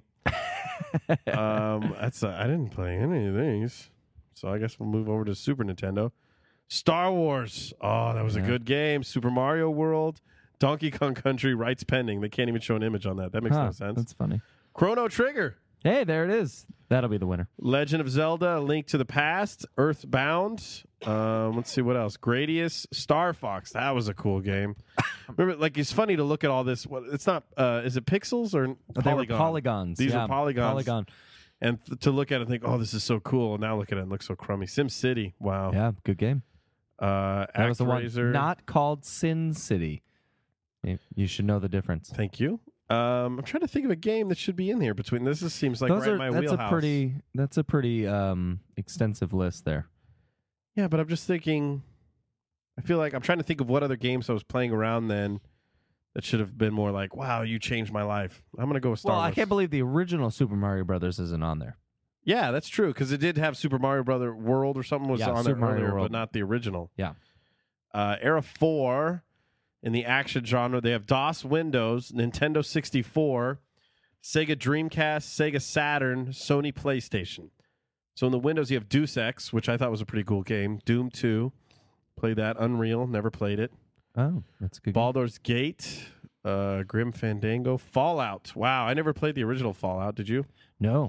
um, that's uh, I didn't play any of these, so I guess we'll move over to Super Nintendo. Star Wars. Oh, that was Yeah. a good game. Super Mario World. Donkey Kong Country, rights pending. They can't even show an image on that. That makes Huh, no sense. That's funny. Chrono Trigger. Hey, there it is. That'll be the winner. Legend of Zelda, A Link to the Past, Earthbound. Um, let's see what else. Gradius, Star Fox. That was a cool game. Remember, like, it's funny to look at all this. What it's not. Uh, is it pixels or They were polygon? polygons. These yeah, are polygons. Polygon. And th- to look at it and think, oh, this is so cool. And now look at it and look so crummy. Sim City. Wow. Yeah, good game. Uh, That was the one ActRaiser. not called Sin City. You- You should know the difference. Thank you. Um, I'm trying to think of a game that should be in here between. This is, seems like Those right are in my that's wheelhouse. a pretty that's a pretty um, extensive list there. Yeah, but I'm just thinking. I feel like I'm trying to think of what other games I was playing around then that should have been more like, "Wow, you changed my life." I'm gonna go with Star well, Wars. I can't believe the original Super Mario Brothers isn't on there. Yeah, that's true because it did have Super Mario Brother World or something was Yeah, on Super there Mario earlier, World. but not the original. Yeah. Uh, Era four in the action genre, they have DOS, Windows, Nintendo sixty-four, Sega Dreamcast, Sega Saturn, Sony PlayStation. So in the Windows, you have Deus Ex, which I thought was a pretty cool game. Doom two, played that. Unreal, never played it. Oh, that's a good. Baldur's Gate, uh, Grim Fandango, Fallout. Wow, I never played the original Fallout. Did you? game. No.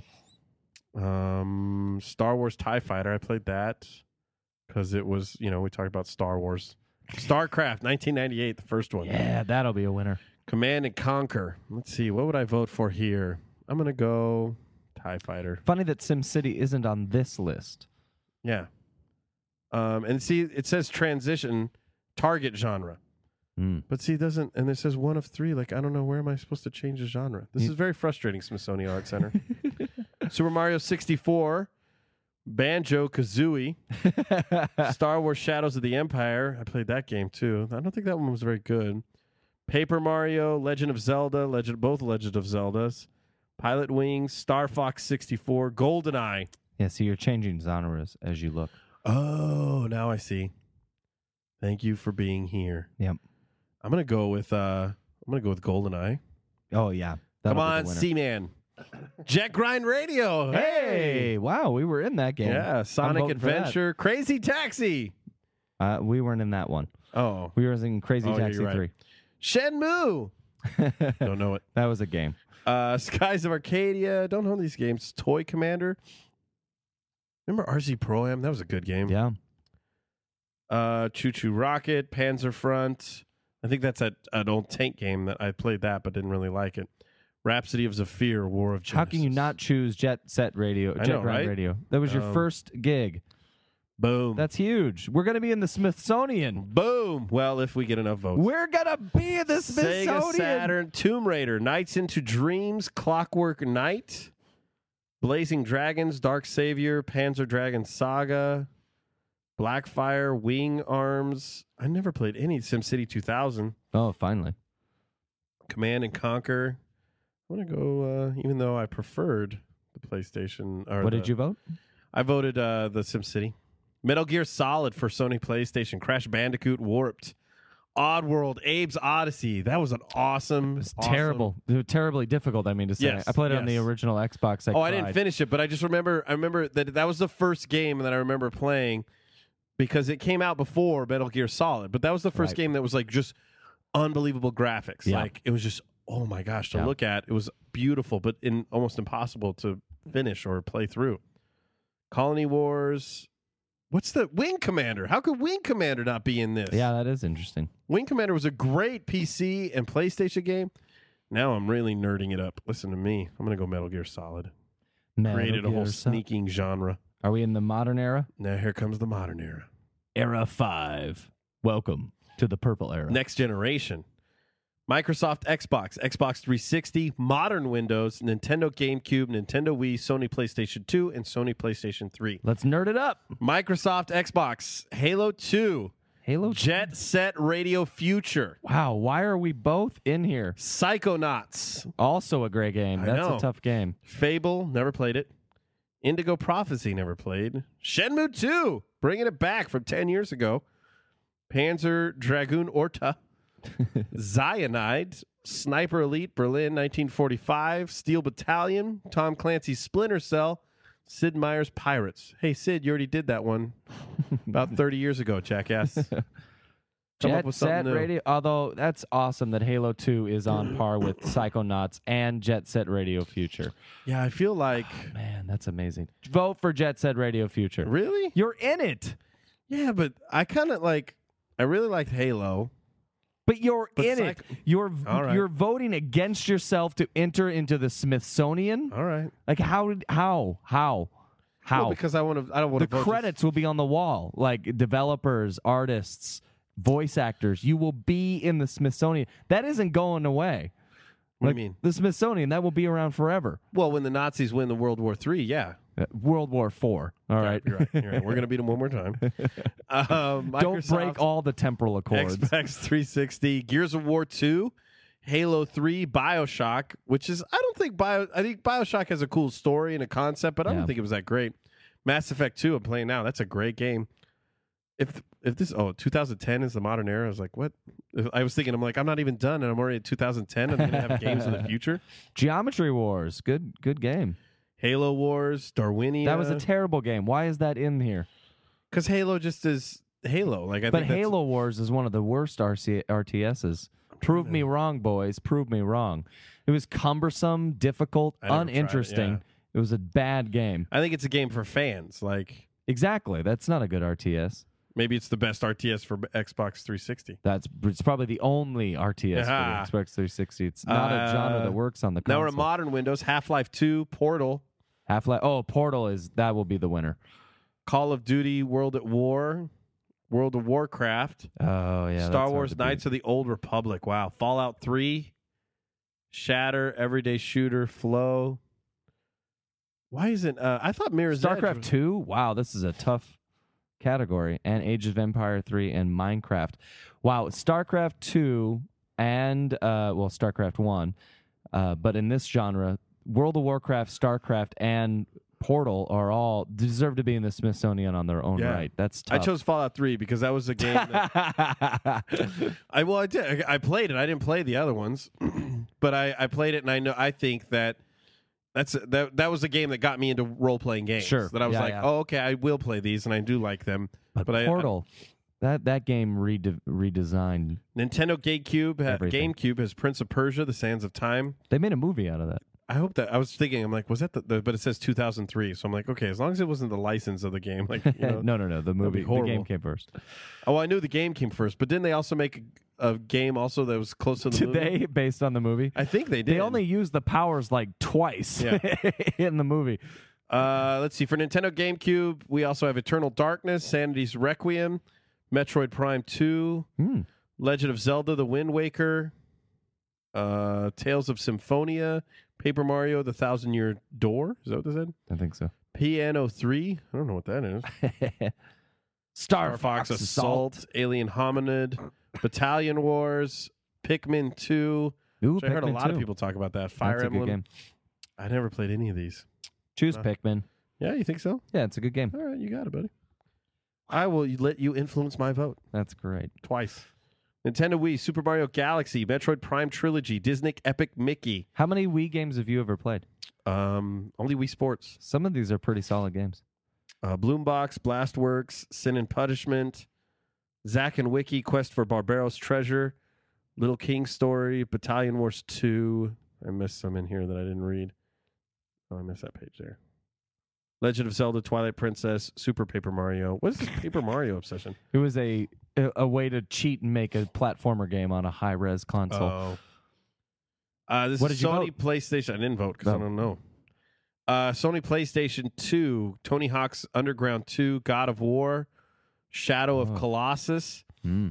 Um, Star Wars TIE Fighter. I played that because it was, you know, we talked about Star Wars. StarCraft, nineteen ninety-eight, the first one. Yeah, that'll be a winner. Command and Conquer. Let's see. What would I vote for here? I'm going to go TIE Fighter. Funny that SimCity isn't on this list. Yeah. Um, and see, it says transition target genre. Mm. But see, it doesn't, and it says one of three. Like, I don't know, where am I supposed to change the genre? This You- is very frustrating, Smithsonian Art Center. Super Mario sixty-four, Banjo Kazooie, Star Wars Shadows of the Empire. I played that game too. I don't think that one was very good. Paper Mario, Legend of Zelda, Legend both Legend of Zeldas, Pilot Wings, Star Fox sixty-four, GoldenEye. Yeah, so you're changing genres as you look. Oh, now I see. Thank you for being here. Yep. I'm gonna go with uh I'm gonna go with GoldenEye. Oh yeah. Come That'll be on, the winner. Seaman. Jet Grind Radio. Hey, wow, we were in that game. Yeah, I'm Sonic voting for that. Adventure, Crazy Taxi. Uh, we weren't in that one. Oh, We were in Crazy Oh, yeah, Taxi you're right. three. Shenmue. Don't know it. That was a game. Uh, Skies of Arcadia. Don't know these games. Toy Commander. Remember R Z Pro Am? That was a good game. Yeah. Uh, Choo Choo Rocket, Panzer Front. I think that's a, an old tank game that I played that but didn't really like it. Rhapsody of Zephyr, War of Genesis. How can you not choose Jet Set Radio? I Jet know, Grind right? Radio. That was your Um, first gig. Boom. That's huge. We're gonna be in the Smithsonian. Boom. Well, if we get enough votes. We're gonna be in the Smithsonian. Sega Saturn, Tomb Raider, Nights into Dreams, Clockwork Knight, Blazing Dragons, Dark Savior, Panzer Dragon Saga, Blackfire, Wing Arms. I never played any SimCity two thousand. Oh, finally. Command and Conquer. I want to go, uh, even though I preferred the PlayStation. Or What the- did you vote? I voted uh, the SimCity. Metal Gear Solid for Sony PlayStation. Crash Bandicoot Warped. Oddworld, Abe's Odyssey. That was an awesome. It's awesome- terrible. It was terribly difficult, I mean to say. Yes, I played it on the yes. original Xbox. I oh, I cried. didn't finish it, but I just remember. I remember that that was the first game that I remember playing because it came out before Metal Gear Solid, but that was the first Right. game that was like just unbelievable graphics. Yeah. Like it was just oh my gosh to Yeah. look at. It was beautiful, but in almost impossible to finish or play through. Colony Wars. What's the Wing Commander? How could Wing Commander not be in this? Yeah, that is interesting. Wing Commander was a great P C and PlayStation game. Now I'm really nerding it up. Listen to me. I'm gonna go Metal Gear Solid. Metal Created a whole Gear Sol- sneaking genre. Are we in the modern era? Now here comes the modern era. Era five. Welcome to the purple era. Next generation. Microsoft Xbox, Xbox three sixty, modern Windows, Nintendo GameCube, Nintendo Wii, Sony PlayStation two, and Sony PlayStation three. Let's nerd it up. Microsoft Xbox, Halo two, Halo. Jet Set Radio Future, Wow, why are we both in here? Psychonauts, Also a great game. I That's know. a tough game. Fable, never played it. Indigo Prophecy, never played. Shenmue two, bringing it back from ten years ago. Panzer Dragoon Orta. Zionide, Sniper Elite, Berlin, nineteen forty-five, Steel Battalion, Tom Clancy's Splinter Cell, Sid Meier's Pirates. Hey, Sid, you already did that one about thirty years ago, jackass. Come up Jet with Set something new. Radio. Although that's awesome that Halo two is on par with Psychonauts and Jet Set Radio Future. Yeah, I feel like. Man, that's amazing. Vote for Jet Set Radio Future. Really? You're in it, Yeah, but I kind of like. I really liked Halo. but you're But in Psych- it. You're All right. you're voting against yourself to enter into the Smithsonian. All right. Like how did how how how? Well, because I want to. I don't want the to. credits will be on the wall, like developers, artists, voice actors. You will be in the Smithsonian. That isn't going away. What Like, do you mean? The Smithsonian, that will be around forever. Well, when the Nazis win the World War Three, yeah. Uh, World War Four. All right. You're right. You're right. We're gonna beat them one more time. Um, Don't Microsoft, break all the temporal accords. Xbox three sixty, Gears of War two, Halo three, BioShock, which is I don't think Bio I think BioShock has a cool story and a concept, but I Yeah. don't think it was that great. Mass Effect two, I'm playing now. That's a great game. If if this oh two thousand ten is the modern era, I was like, what? I was thinking, I'm like, I'm not even done, and I'm already at two thousand ten. I'm gonna have games in the future. Geometry Wars. Good good game. Halo Wars, Darwinia. That was a terrible game. Why is that in here? because Halo just is Halo. Like I But think that's- Halo Wars is one of the worst R C- R T Ss. Prove trying me to- wrong, boys. Prove me wrong. It was cumbersome, difficult, I never tried it, uninteresting. yeah. It was a bad game. I think it's a game for fans. Like Exactly. That's not a good R T S. maybe it's the best R T S for Xbox three sixty. That's it's probably the only R T S Ah. for the Xbox three sixty. It's not a genre Uh, that works on the Now console. we're at modern Windows. Half-Life two, Portal, Half-Life. Oh, Portal is that will be the winner. Call of Duty, World at War, World of Warcraft, Oh yeah. Star Wars Knights of the Old Republic. Wow. Fallout three, Shatter, Everyday Shooter, Flow. Why isn't uh, I thought Mirror's Edge StarCraft was- two. Wow, this is a tough category. And Age of Empire three and Minecraft. Wow, StarCraft two and uh, well, StarCraft one. Uh, but in this genre, World of Warcraft, StarCraft, and Portal are all deserve to be in the Smithsonian on their own Yeah. right. That's I tough. chose Fallout three because that was a game that I well I did I, I played it. I didn't play the other ones, but I, I played it and I know I think that that's that that was a game that got me into role playing games. Sure. That I was Yeah, like, yeah. oh okay, I will play these and I do like them. but but I- Portal, that that game rede- redesigned. Nintendo GameCube ha- Everything. GameCube has Prince of Persia: The Sands of Time. They made a movie out of that. I hope that I was thinking I'm like was that the, the but it says two thousand three so I'm like okay as long as it wasn't the license of the game like you know. no, no, no. The be movie, the horrible. game came first. Oh I knew the game came first but didn't they also make a, a game also that was close to the Did movie? they, based on the movie? I think they did. They only used the powers like twice Yeah. in the movie. Uh, let's see. For Nintendo GameCube, we also have Eternal Darkness, Sanity's Requiem, Metroid Prime two, Hmm. Legend of Zelda: The Wind Waker, uh, Tales of Symphonia, Paper Mario: The Thousand Year Door. Is that what they said? I think so. Piano three. I don't know what that is. Star, Star Fox Assault, Alien Hominid, Battalion Wars, Pikmin two. Ooh, Which I heard a Pikmin lot of two. people talk about that. Fire That's a Emblem. good game. I never played any of these. Choose Uh, Pikmin. Yeah, you think so? Yeah, it's a good game. All right, you got it, buddy. I will let you influence my vote. That's great. Twice. Nintendo Wii, Super Mario Galaxy, Metroid Prime Trilogy, Disney Epic Mickey. How many Wii games have you ever played? Um, only Wii Sports. Some of these are pretty solid games. Uh, Bloombox, Blastworks, Sin and Punishment, Zack and Wiki, Quest for Barbaros Treasure, Little King Story, Battalion Wars two. I missed some in here that I didn't read. Oh, I missed that page there. Legend of Zelda, Twilight Princess, Super Paper Mario. What is this Paper Mario obsession? It was a a way to cheat and make a platformer game on a high res console. Oh. Uh, this What is did you Sony vote? PlayStation. I didn't vote because I Oh. don't know. Uh, Sony PlayStation two, Tony Hawk's Underground two, God of War, Shadow of Oh. Colossus, Mm.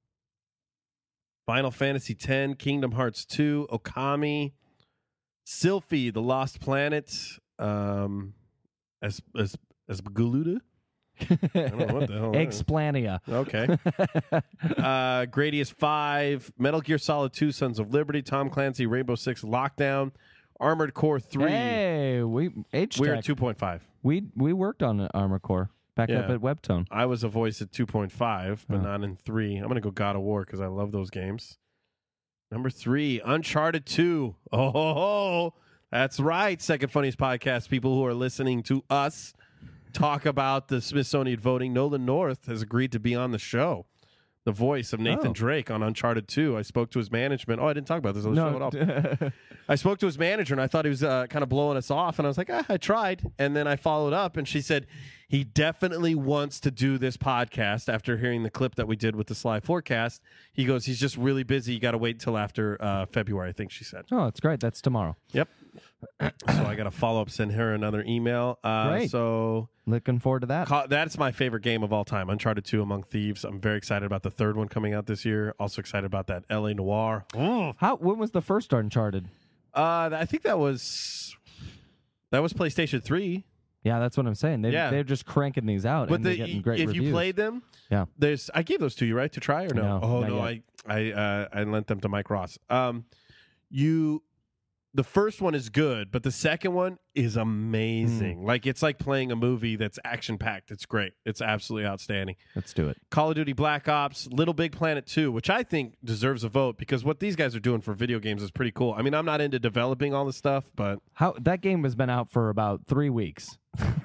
Final Fantasy ten, Kingdom Hearts two, Okami, Sylphie, The Lost Planet, um, as as as Galuda. I don't know what the hell. that is. Explania. Okay. uh, Gradius five, Metal Gear Solid two, Sons of Liberty, Tom Clancy, Rainbow Six, Lockdown, Armored Core three. Hey, we H We're at two point five. We we worked on an Armor Core back up Yeah. at Webtone. I was a voice at two point five, but Oh. not in three. I'm going to go God of War because I love those games. Number three, Uncharted two. Oh, ho, ho. That's right. Second Funniest Podcast, people who are listening to us talk about the Smithsonian voting. Nolan North has agreed to be on the show. The voice of Nathan Oh. Drake on Uncharted two. I spoke to his management. Oh, I didn't talk about this on the show at all. I spoke to his manager, and I thought he was uh, kind of blowing us off. And I was like, ah, I tried. And then I followed up, and she said, he definitely wants to do this podcast after hearing the clip that we did with the Sly Forecast. He goes, he's just really busy. You got to wait until after uh, February, I think she said. Oh, it's great. That's tomorrow. Yep. So I got to follow up, send her another email. Uh, Great. So Looking forward to that. ca- that's my favorite game of all time, Uncharted two Among Thieves. I'm very excited about the third one coming out this year. Also excited about that L A Noire. How? When was the first Uncharted? Uh, I think that was that was PlayStation three. Yeah, that's what I'm saying. They, Yeah. They're just cranking these out, But and the, they're getting great if reviews. you played them, Yeah. there's I gave those to you, right, to try or no? No, oh not no, yet. I I uh, I lent them to Mike Ross. Um, you, the first one is good, but the second one is amazing. Hmm. Like it's like playing a movie that's action packed. It's great. It's absolutely outstanding. Let's do it. Call of Duty Black Ops, Little Big Planet two, which I think deserves a vote because what these guys are doing for video games is pretty cool. I mean, I'm not into developing all this stuff, but How that game has been out for about three weeks.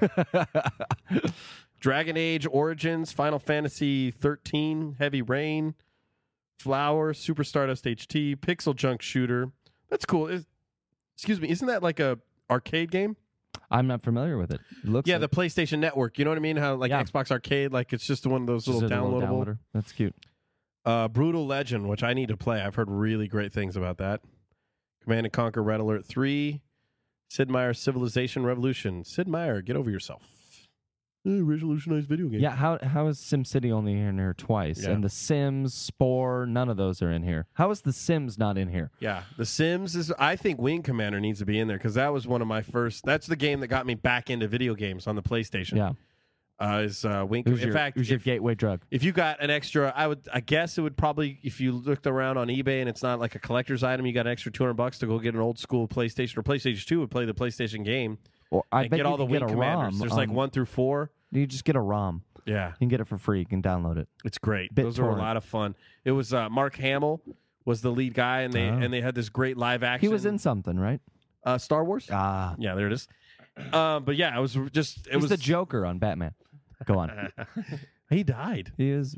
Dragon Age Origins, Final Fantasy thirteen, Heavy Rain, Flower, Super Stardust H T, Pixel Junk Shooter. That's cool. Is, excuse me, isn't that like a arcade game? I'm not familiar with it. It looks Yeah, like the PlayStation Network. You know what I mean? How like Yeah. Xbox Arcade, like it's just one of those just little a little downloadable. downloader. That's cute. Uh, Brutal Legend, which I need to play. I've heard really great things about that. Command and Conquer Red Alert three, Sid Meier's Civilization Revolution. Sid Meier, get over yourself. Uh, revolutionized video game. Yeah, how how is SimCity only in here twice? Yeah. And The Sims, Spore, none of those are in here. How is The Sims not in here? Yeah, The Sims is. I think Wing Commander needs to be in there because that was one of my first. That's the game that got me back into video games on the PlayStation. Yeah. uh, is uh, Wing. Who's In your, fact, who's your if, gateway drug? if you got an extra, I would. I guess it would probably, if you looked around on eBay and it's not like a collector's item, you got an extra two hundred bucks to go get an old school PlayStation or PlayStation Two would play the PlayStation game Or I and bet get you all the can Wing get a Commanders. ROM. There's like on- one through four. You just get a ROM. Yeah, You can get it for free. You can download it. it's great. BitTorrent. Those are a lot of fun. It was uh, Mark Hamill was the lead guy, and they Oh. and they had this great live action. He was in something, right? uh, Star Wars. Ah, Yeah, there it is. Um, but yeah, it was just it he's was the Joker on Batman. Go on. he died. He is.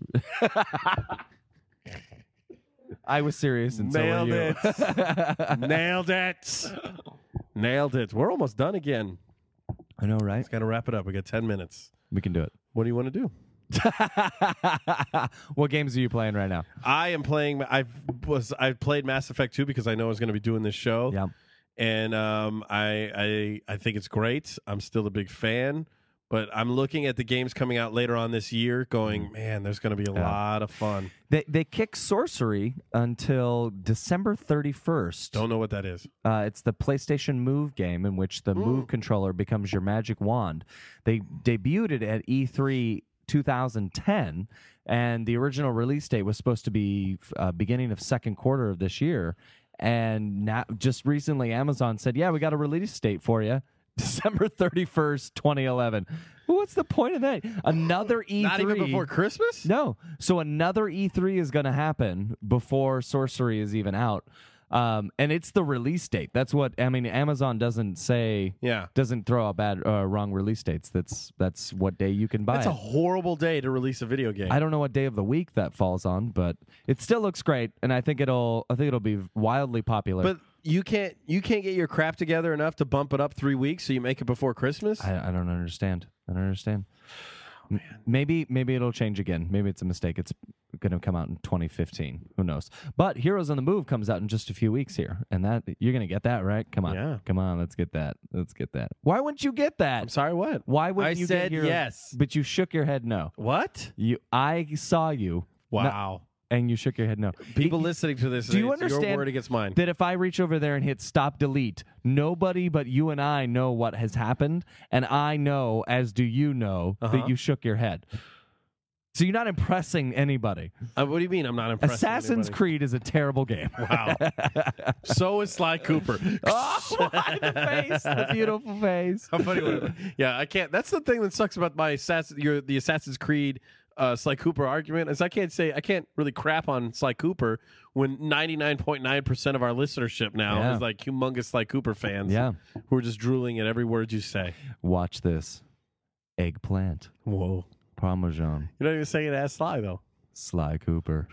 I was serious and Nailed so were you. it. Nailed it. Nailed it. We're almost done again. I know, right? Let's got to wrap it up. We got ten minutes. We can do it. What do you want to do? What games are you playing right now? I am playing. I was. I played Mass Effect two because I know I was going to be doing this show. Yeah. And um, I, I I think it's great. I'm still a big fan, but I'm looking at the games coming out later on this year, going, man, there's going to be a Yeah. lot of fun. They they kick Sorcery until December thirty-first. Don't know what that is. Uh, it's the PlayStation Move game in which the Move controller becomes your magic wand. They debuted it at E three twenty ten, and the original release date was supposed to be uh, beginning of second quarter of this year. And now, just recently, Amazon said, "Yeah, we got a release date for you, December thirty-first, twenty eleven." Well, what's the point of that? Another E three. Not even before Christmas. No. So another E three is going to happen before Sorcery is even out. Um, and it's the release date. That's what I mean. Amazon doesn't say, Yeah. doesn't throw out bad, uh, wrong release dates. That's that's what day you can buy That's it. a horrible day to release a video game. I don't know what day of the week that falls on, but it still looks great, and I think it'll I think it'll be wildly popular. But you can't you can't get your crap together enough to bump it up three weeks so you make it before Christmas? I, I don't understand. I don't understand. M- Maybe maybe it'll change again. Maybe it's a mistake. It's going to come out in twenty fifteen. Who knows? But Heroes on the Move comes out in just a few weeks here, and that you're going to get that, right? Come on, Yeah. come on, let's get that. Let's get that. Why wouldn't you get that? I'm sorry, what? Why wouldn't I you said get Heroes? yes. But you shook your head no. What? You, I saw you. Wow. And you shook your head no. People Y- listening to this, Do you it's understand your word against mine. that if I reach over there and hit stop delete, nobody but you and I know what has happened, and I know, as do you know, Uh-huh. that you shook your head. So you're not impressing anybody. Uh, what do you mean I'm not impressed? Assassin's Creed is a terrible game. Wow. So is Sly Cooper. Oh, why the face, the beautiful face. How funny would it be? Yeah, I can't. That's the thing that sucks about my Assassin, your, the Assassin's Creed uh, Sly Cooper argument is I can't say I can't really crap on Sly Cooper when ninety-nine point nine percent of our listenership now Yeah. is like humongous Sly Cooper fans. Yeah. who are just drooling at every word you say. Watch this. Eggplant. Whoa, Parmesan. you're not even saying it as Sly though. Sly Cooper.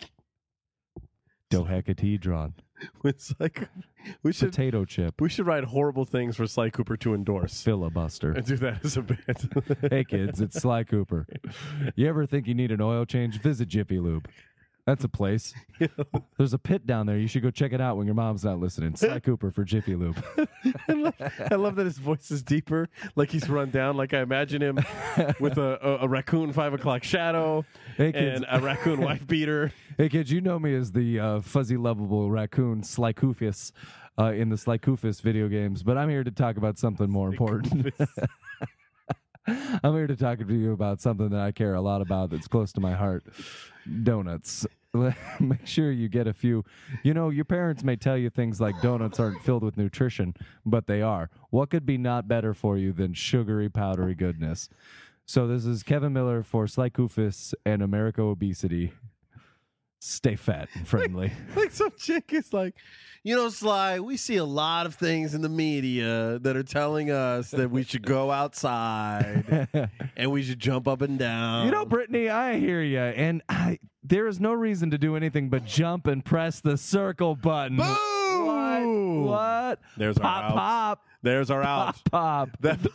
Dohecatedron. It's like we should Potato chip. we should write horrible things for Sly Cooper to endorse Filibuster. and do that as a bit. Hey kids, it's Sly Cooper. You ever think you need an oil change? Visit Jiffy Lube. That's a place. There's a pit down there. You should go check it out when your mom's not listening. Sly Cooper for Jiffy Lube. I, love, I love that his voice is deeper, like he's run down. Like I imagine him with a, a, a raccoon five o'clock shadow Hey, kids. and a raccoon wife beater. Hey kids, you know me as the uh, fuzzy, lovable raccoon Slykoofus uh, in the Slykoofus video games, but I'm here to talk about something more important. I'm here to talk to you about something that I care a lot about that's close to my heart. Donuts. Make sure you get a few. You know, your parents may tell you things like donuts aren't filled with nutrition, but they are. What could be not better for you than sugary, powdery goodness? So this is Kevin Miller for Slykoofus and America Obesity. Stay fat and friendly. Like some chick is like, you know, Sly, we see a lot of things in the media that are telling us that we should go outside and we should jump up and down. You know, Brittany, I hear you, and I, there is no reason to do anything but jump and press the circle button. Boom! What? What? There's our pop, outs. pop, There's our out. pop, pop. That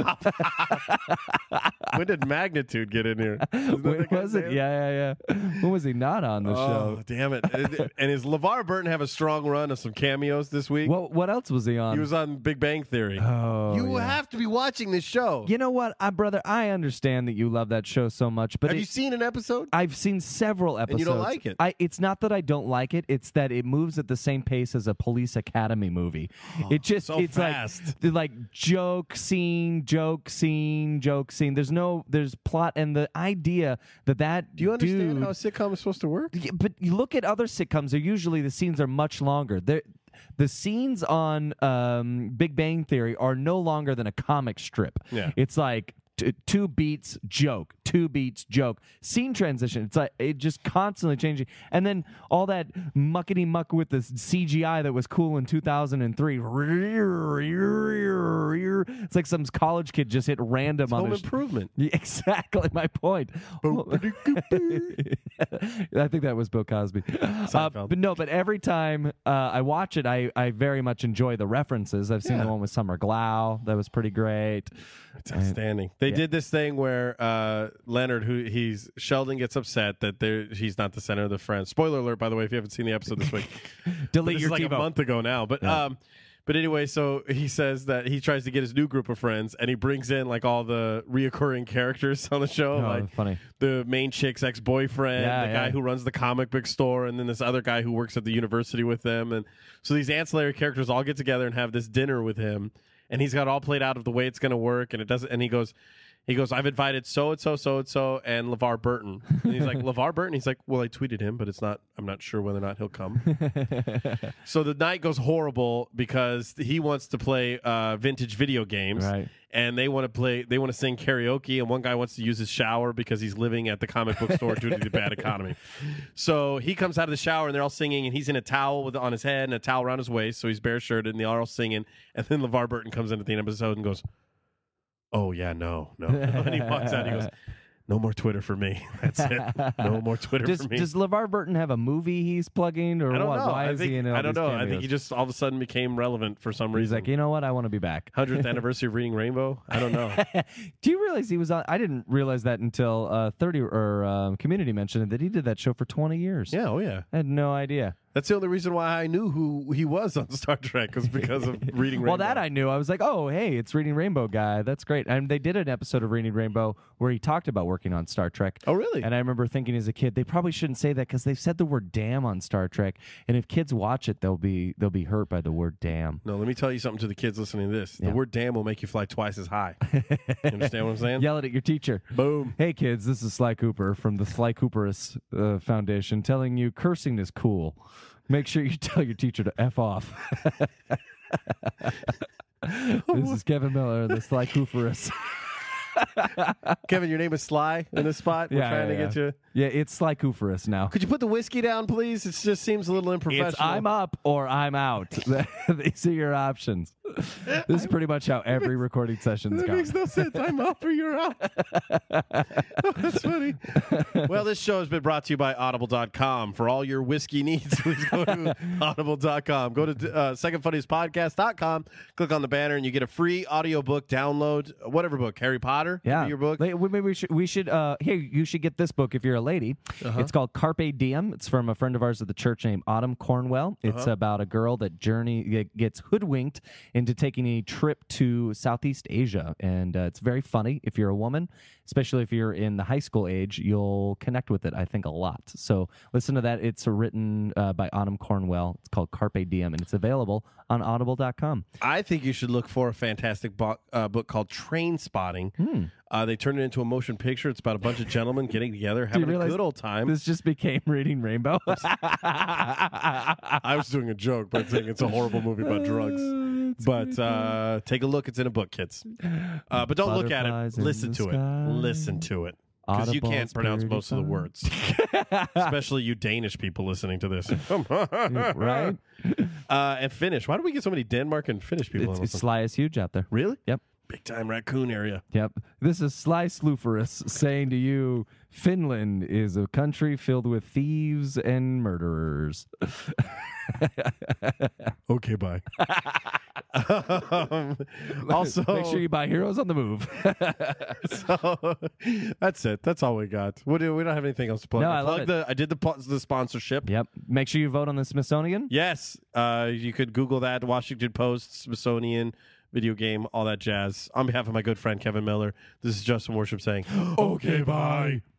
pop. When did Magnitude get in here? Isn't that When the guy's was it? name? Yeah, yeah, yeah. When was he not on the Oh, show? damn it. And is LeVar Burton have a strong run of some cameos this week? What What else was he on? He was on Big Bang Theory. Oh, you yeah. have to be watching this show. You know what, I, brother? I understand that you love that show so much, but have it- you seen an episode? I've seen several episodes. you don't like it? I, it's not that I don't like it. It's that it moves at the same pace as a Police Academy movie. it just so it's fast. like they're like joke scene, joke scene, joke scene. There's no there's plot, and the idea that that Do you understand dude, how a sitcom is supposed to work? Yeah, but you look at other sitcoms. They're usually the scenes are much longer. They're, the scenes on um, Big Bang Theory are no longer than a comic strip. Yeah. It's like t- two beats joke, two beats joke, scene transition. It's like it just constantly changing, and then all that muckety muck with the C G I that was cool in two thousand three. It's like some college kid just hit random on Home his. Improvement. Yeah, exactly my point. I think that was Bill Cosby. Uh, Seinfeld. but no, but every time uh, I watch it, I, I very much enjoy the references. I've seen Yeah. the one with Summer Glau. That was pretty great. It's outstanding. They Yeah. did this thing where uh, Leonard, who he's Sheldon, gets upset that they're, he's not the center of the Friends. Spoiler alert, by the way, if you haven't seen the episode this week. But Delete this your is like TiVo. a month ago now. But Yeah. um, but anyway, so he says that he tries to get his new group of friends, and he brings in like all the reoccurring characters on the show, Oh, like funny. the main chick's ex-boyfriend, Yeah, the yeah. guy who runs the comic book store, and then this other guy who works at the university with them. And so these ancillary characters all get together and have this dinner with him, and he's got all played out of the way it's going to work. And it doesn't. And he goes, He goes, I've invited so and so, so and so, and LeVar Burton. And he's like, LeVar Burton? He's like, well, I tweeted him, but it's not. I'm not sure whether or not he'll come. So the night goes horrible because he wants to play uh, vintage video games, Right. and they want to play. They want to sing karaoke, and one guy wants to use his shower because he's living at the comic book store due to the bad economy. So he comes out of the shower, and they're all singing, and he's in a towel with on his head and a towel around his waist, so he's bare shirted, and they're all singing. And then LeVar Burton comes in at the end of the episode and goes, oh, yeah, no, no. And he walks out and he goes, no more Twitter for me. That's it. No more Twitter Does, for me. does LeVar Burton have a movie he's plugging, or I don't what? know. Why I is think, he in all I don't these know. I cameos? think he just all of a sudden became relevant for some He's reason. like, you know what? I want to be back. hundredth anniversary of Reading Rainbow? I don't know. Do you realize he was on? I didn't realize that until uh, thirty or um, Community mentioned that he did that show for twenty years. Yeah, oh yeah. I had no idea. That's the only reason why I knew who he was on Star Trek was because of Reading Rainbow. Well, that I knew. I was like, oh, hey, it's Reading Rainbow guy. That's great. And they did an episode of Reading Rainbow where he talked about working on Star Trek. Oh, really? And I remember thinking as a kid, they probably shouldn't say that because they've said the word damn on Star Trek. And if kids watch it, they'll be they'll be hurt by the word damn. No, let me tell you something to the kids listening to this. Yeah. The word damn will make you fly twice as high. You understand what I'm saying? Yell it at your teacher. Boom. Hey, kids, this is Sly Cooper from the Sly Cooperus uh, Foundation telling you cursing is cool. Make sure you tell your teacher to F off. This is Kevin Miller, the Sly Cooperus. Kevin, your name is Sly in this spot. We're Yeah, trying yeah, to get yeah. you. Yeah, it's Sly Cooperus now. Could you put the whiskey down, please? It just seems a little unprofessional. It's I'm up or I'm out. These are your options. This is pretty much how every recording session's That gone. makes no sense. I'm up or you're out. That's funny. Well, this show has been brought to you by Audible dot com. For all your whiskey needs, please go to Audible dot com. Go to uh, second funniest podcast dot com, click on the banner, and you get a free audiobook download, whatever book, Harry Potter, Yeah, your book. Like, Maybe we should. We should. Uh, hey, you should get this book if you're a lady. Uh-huh. It's called Carpe Diem. It's from a friend of ours at the church named Autumn Cornwell. It's Uh-huh. about a girl that journey gets hoodwinked into taking a trip to Southeast Asia, and uh, it's very funny. If you're a woman, especially if you're in the high school age, you'll connect with it, I think, a lot. So listen to that. It's written uh, by Autumn Cornwell. It's called Carpe Diem, and it's available on Audible dot com. I think you should look for a fantastic bo- uh, book called Train Spotting. Hmm. Uh, they turned it into a motion picture. It's about a bunch of gentlemen getting together, having a realize good old time. This just became Reading Rainbow. I was doing a joke by saying it's a horrible movie about drugs. But uh, take a look. It's in a book, kids. Uh, but don't look at it. Butterflies in Listen the to sky. it. Listen to it. Because you can't Audible's pronounce pretty most of the fun. words. Especially you Danish people listening to this. Right? Uh, and Finnish. Why do we get so many Denmark and Finnish people? It's, on it's this? Sly is huge out there. Really? Yep. Big time raccoon area. Yep. This is Sly Slooferus saying to you, Finland is a country filled with thieves and murderers. Okay, bye. um, also, Make sure you buy Heroes on the Move. so, that's it. That's all we got. We, do, we don't have anything else to plug. No, I I love plugged it. The, I did the, po- the sponsorship. Yep. Make sure you vote on the Smithsonian. Yes. Uh, you could Google that, Washington Post, Smithsonian, video game, all that jazz. On behalf of my good friend Kevin Miller, this is Justin Worship saying, okay, bye.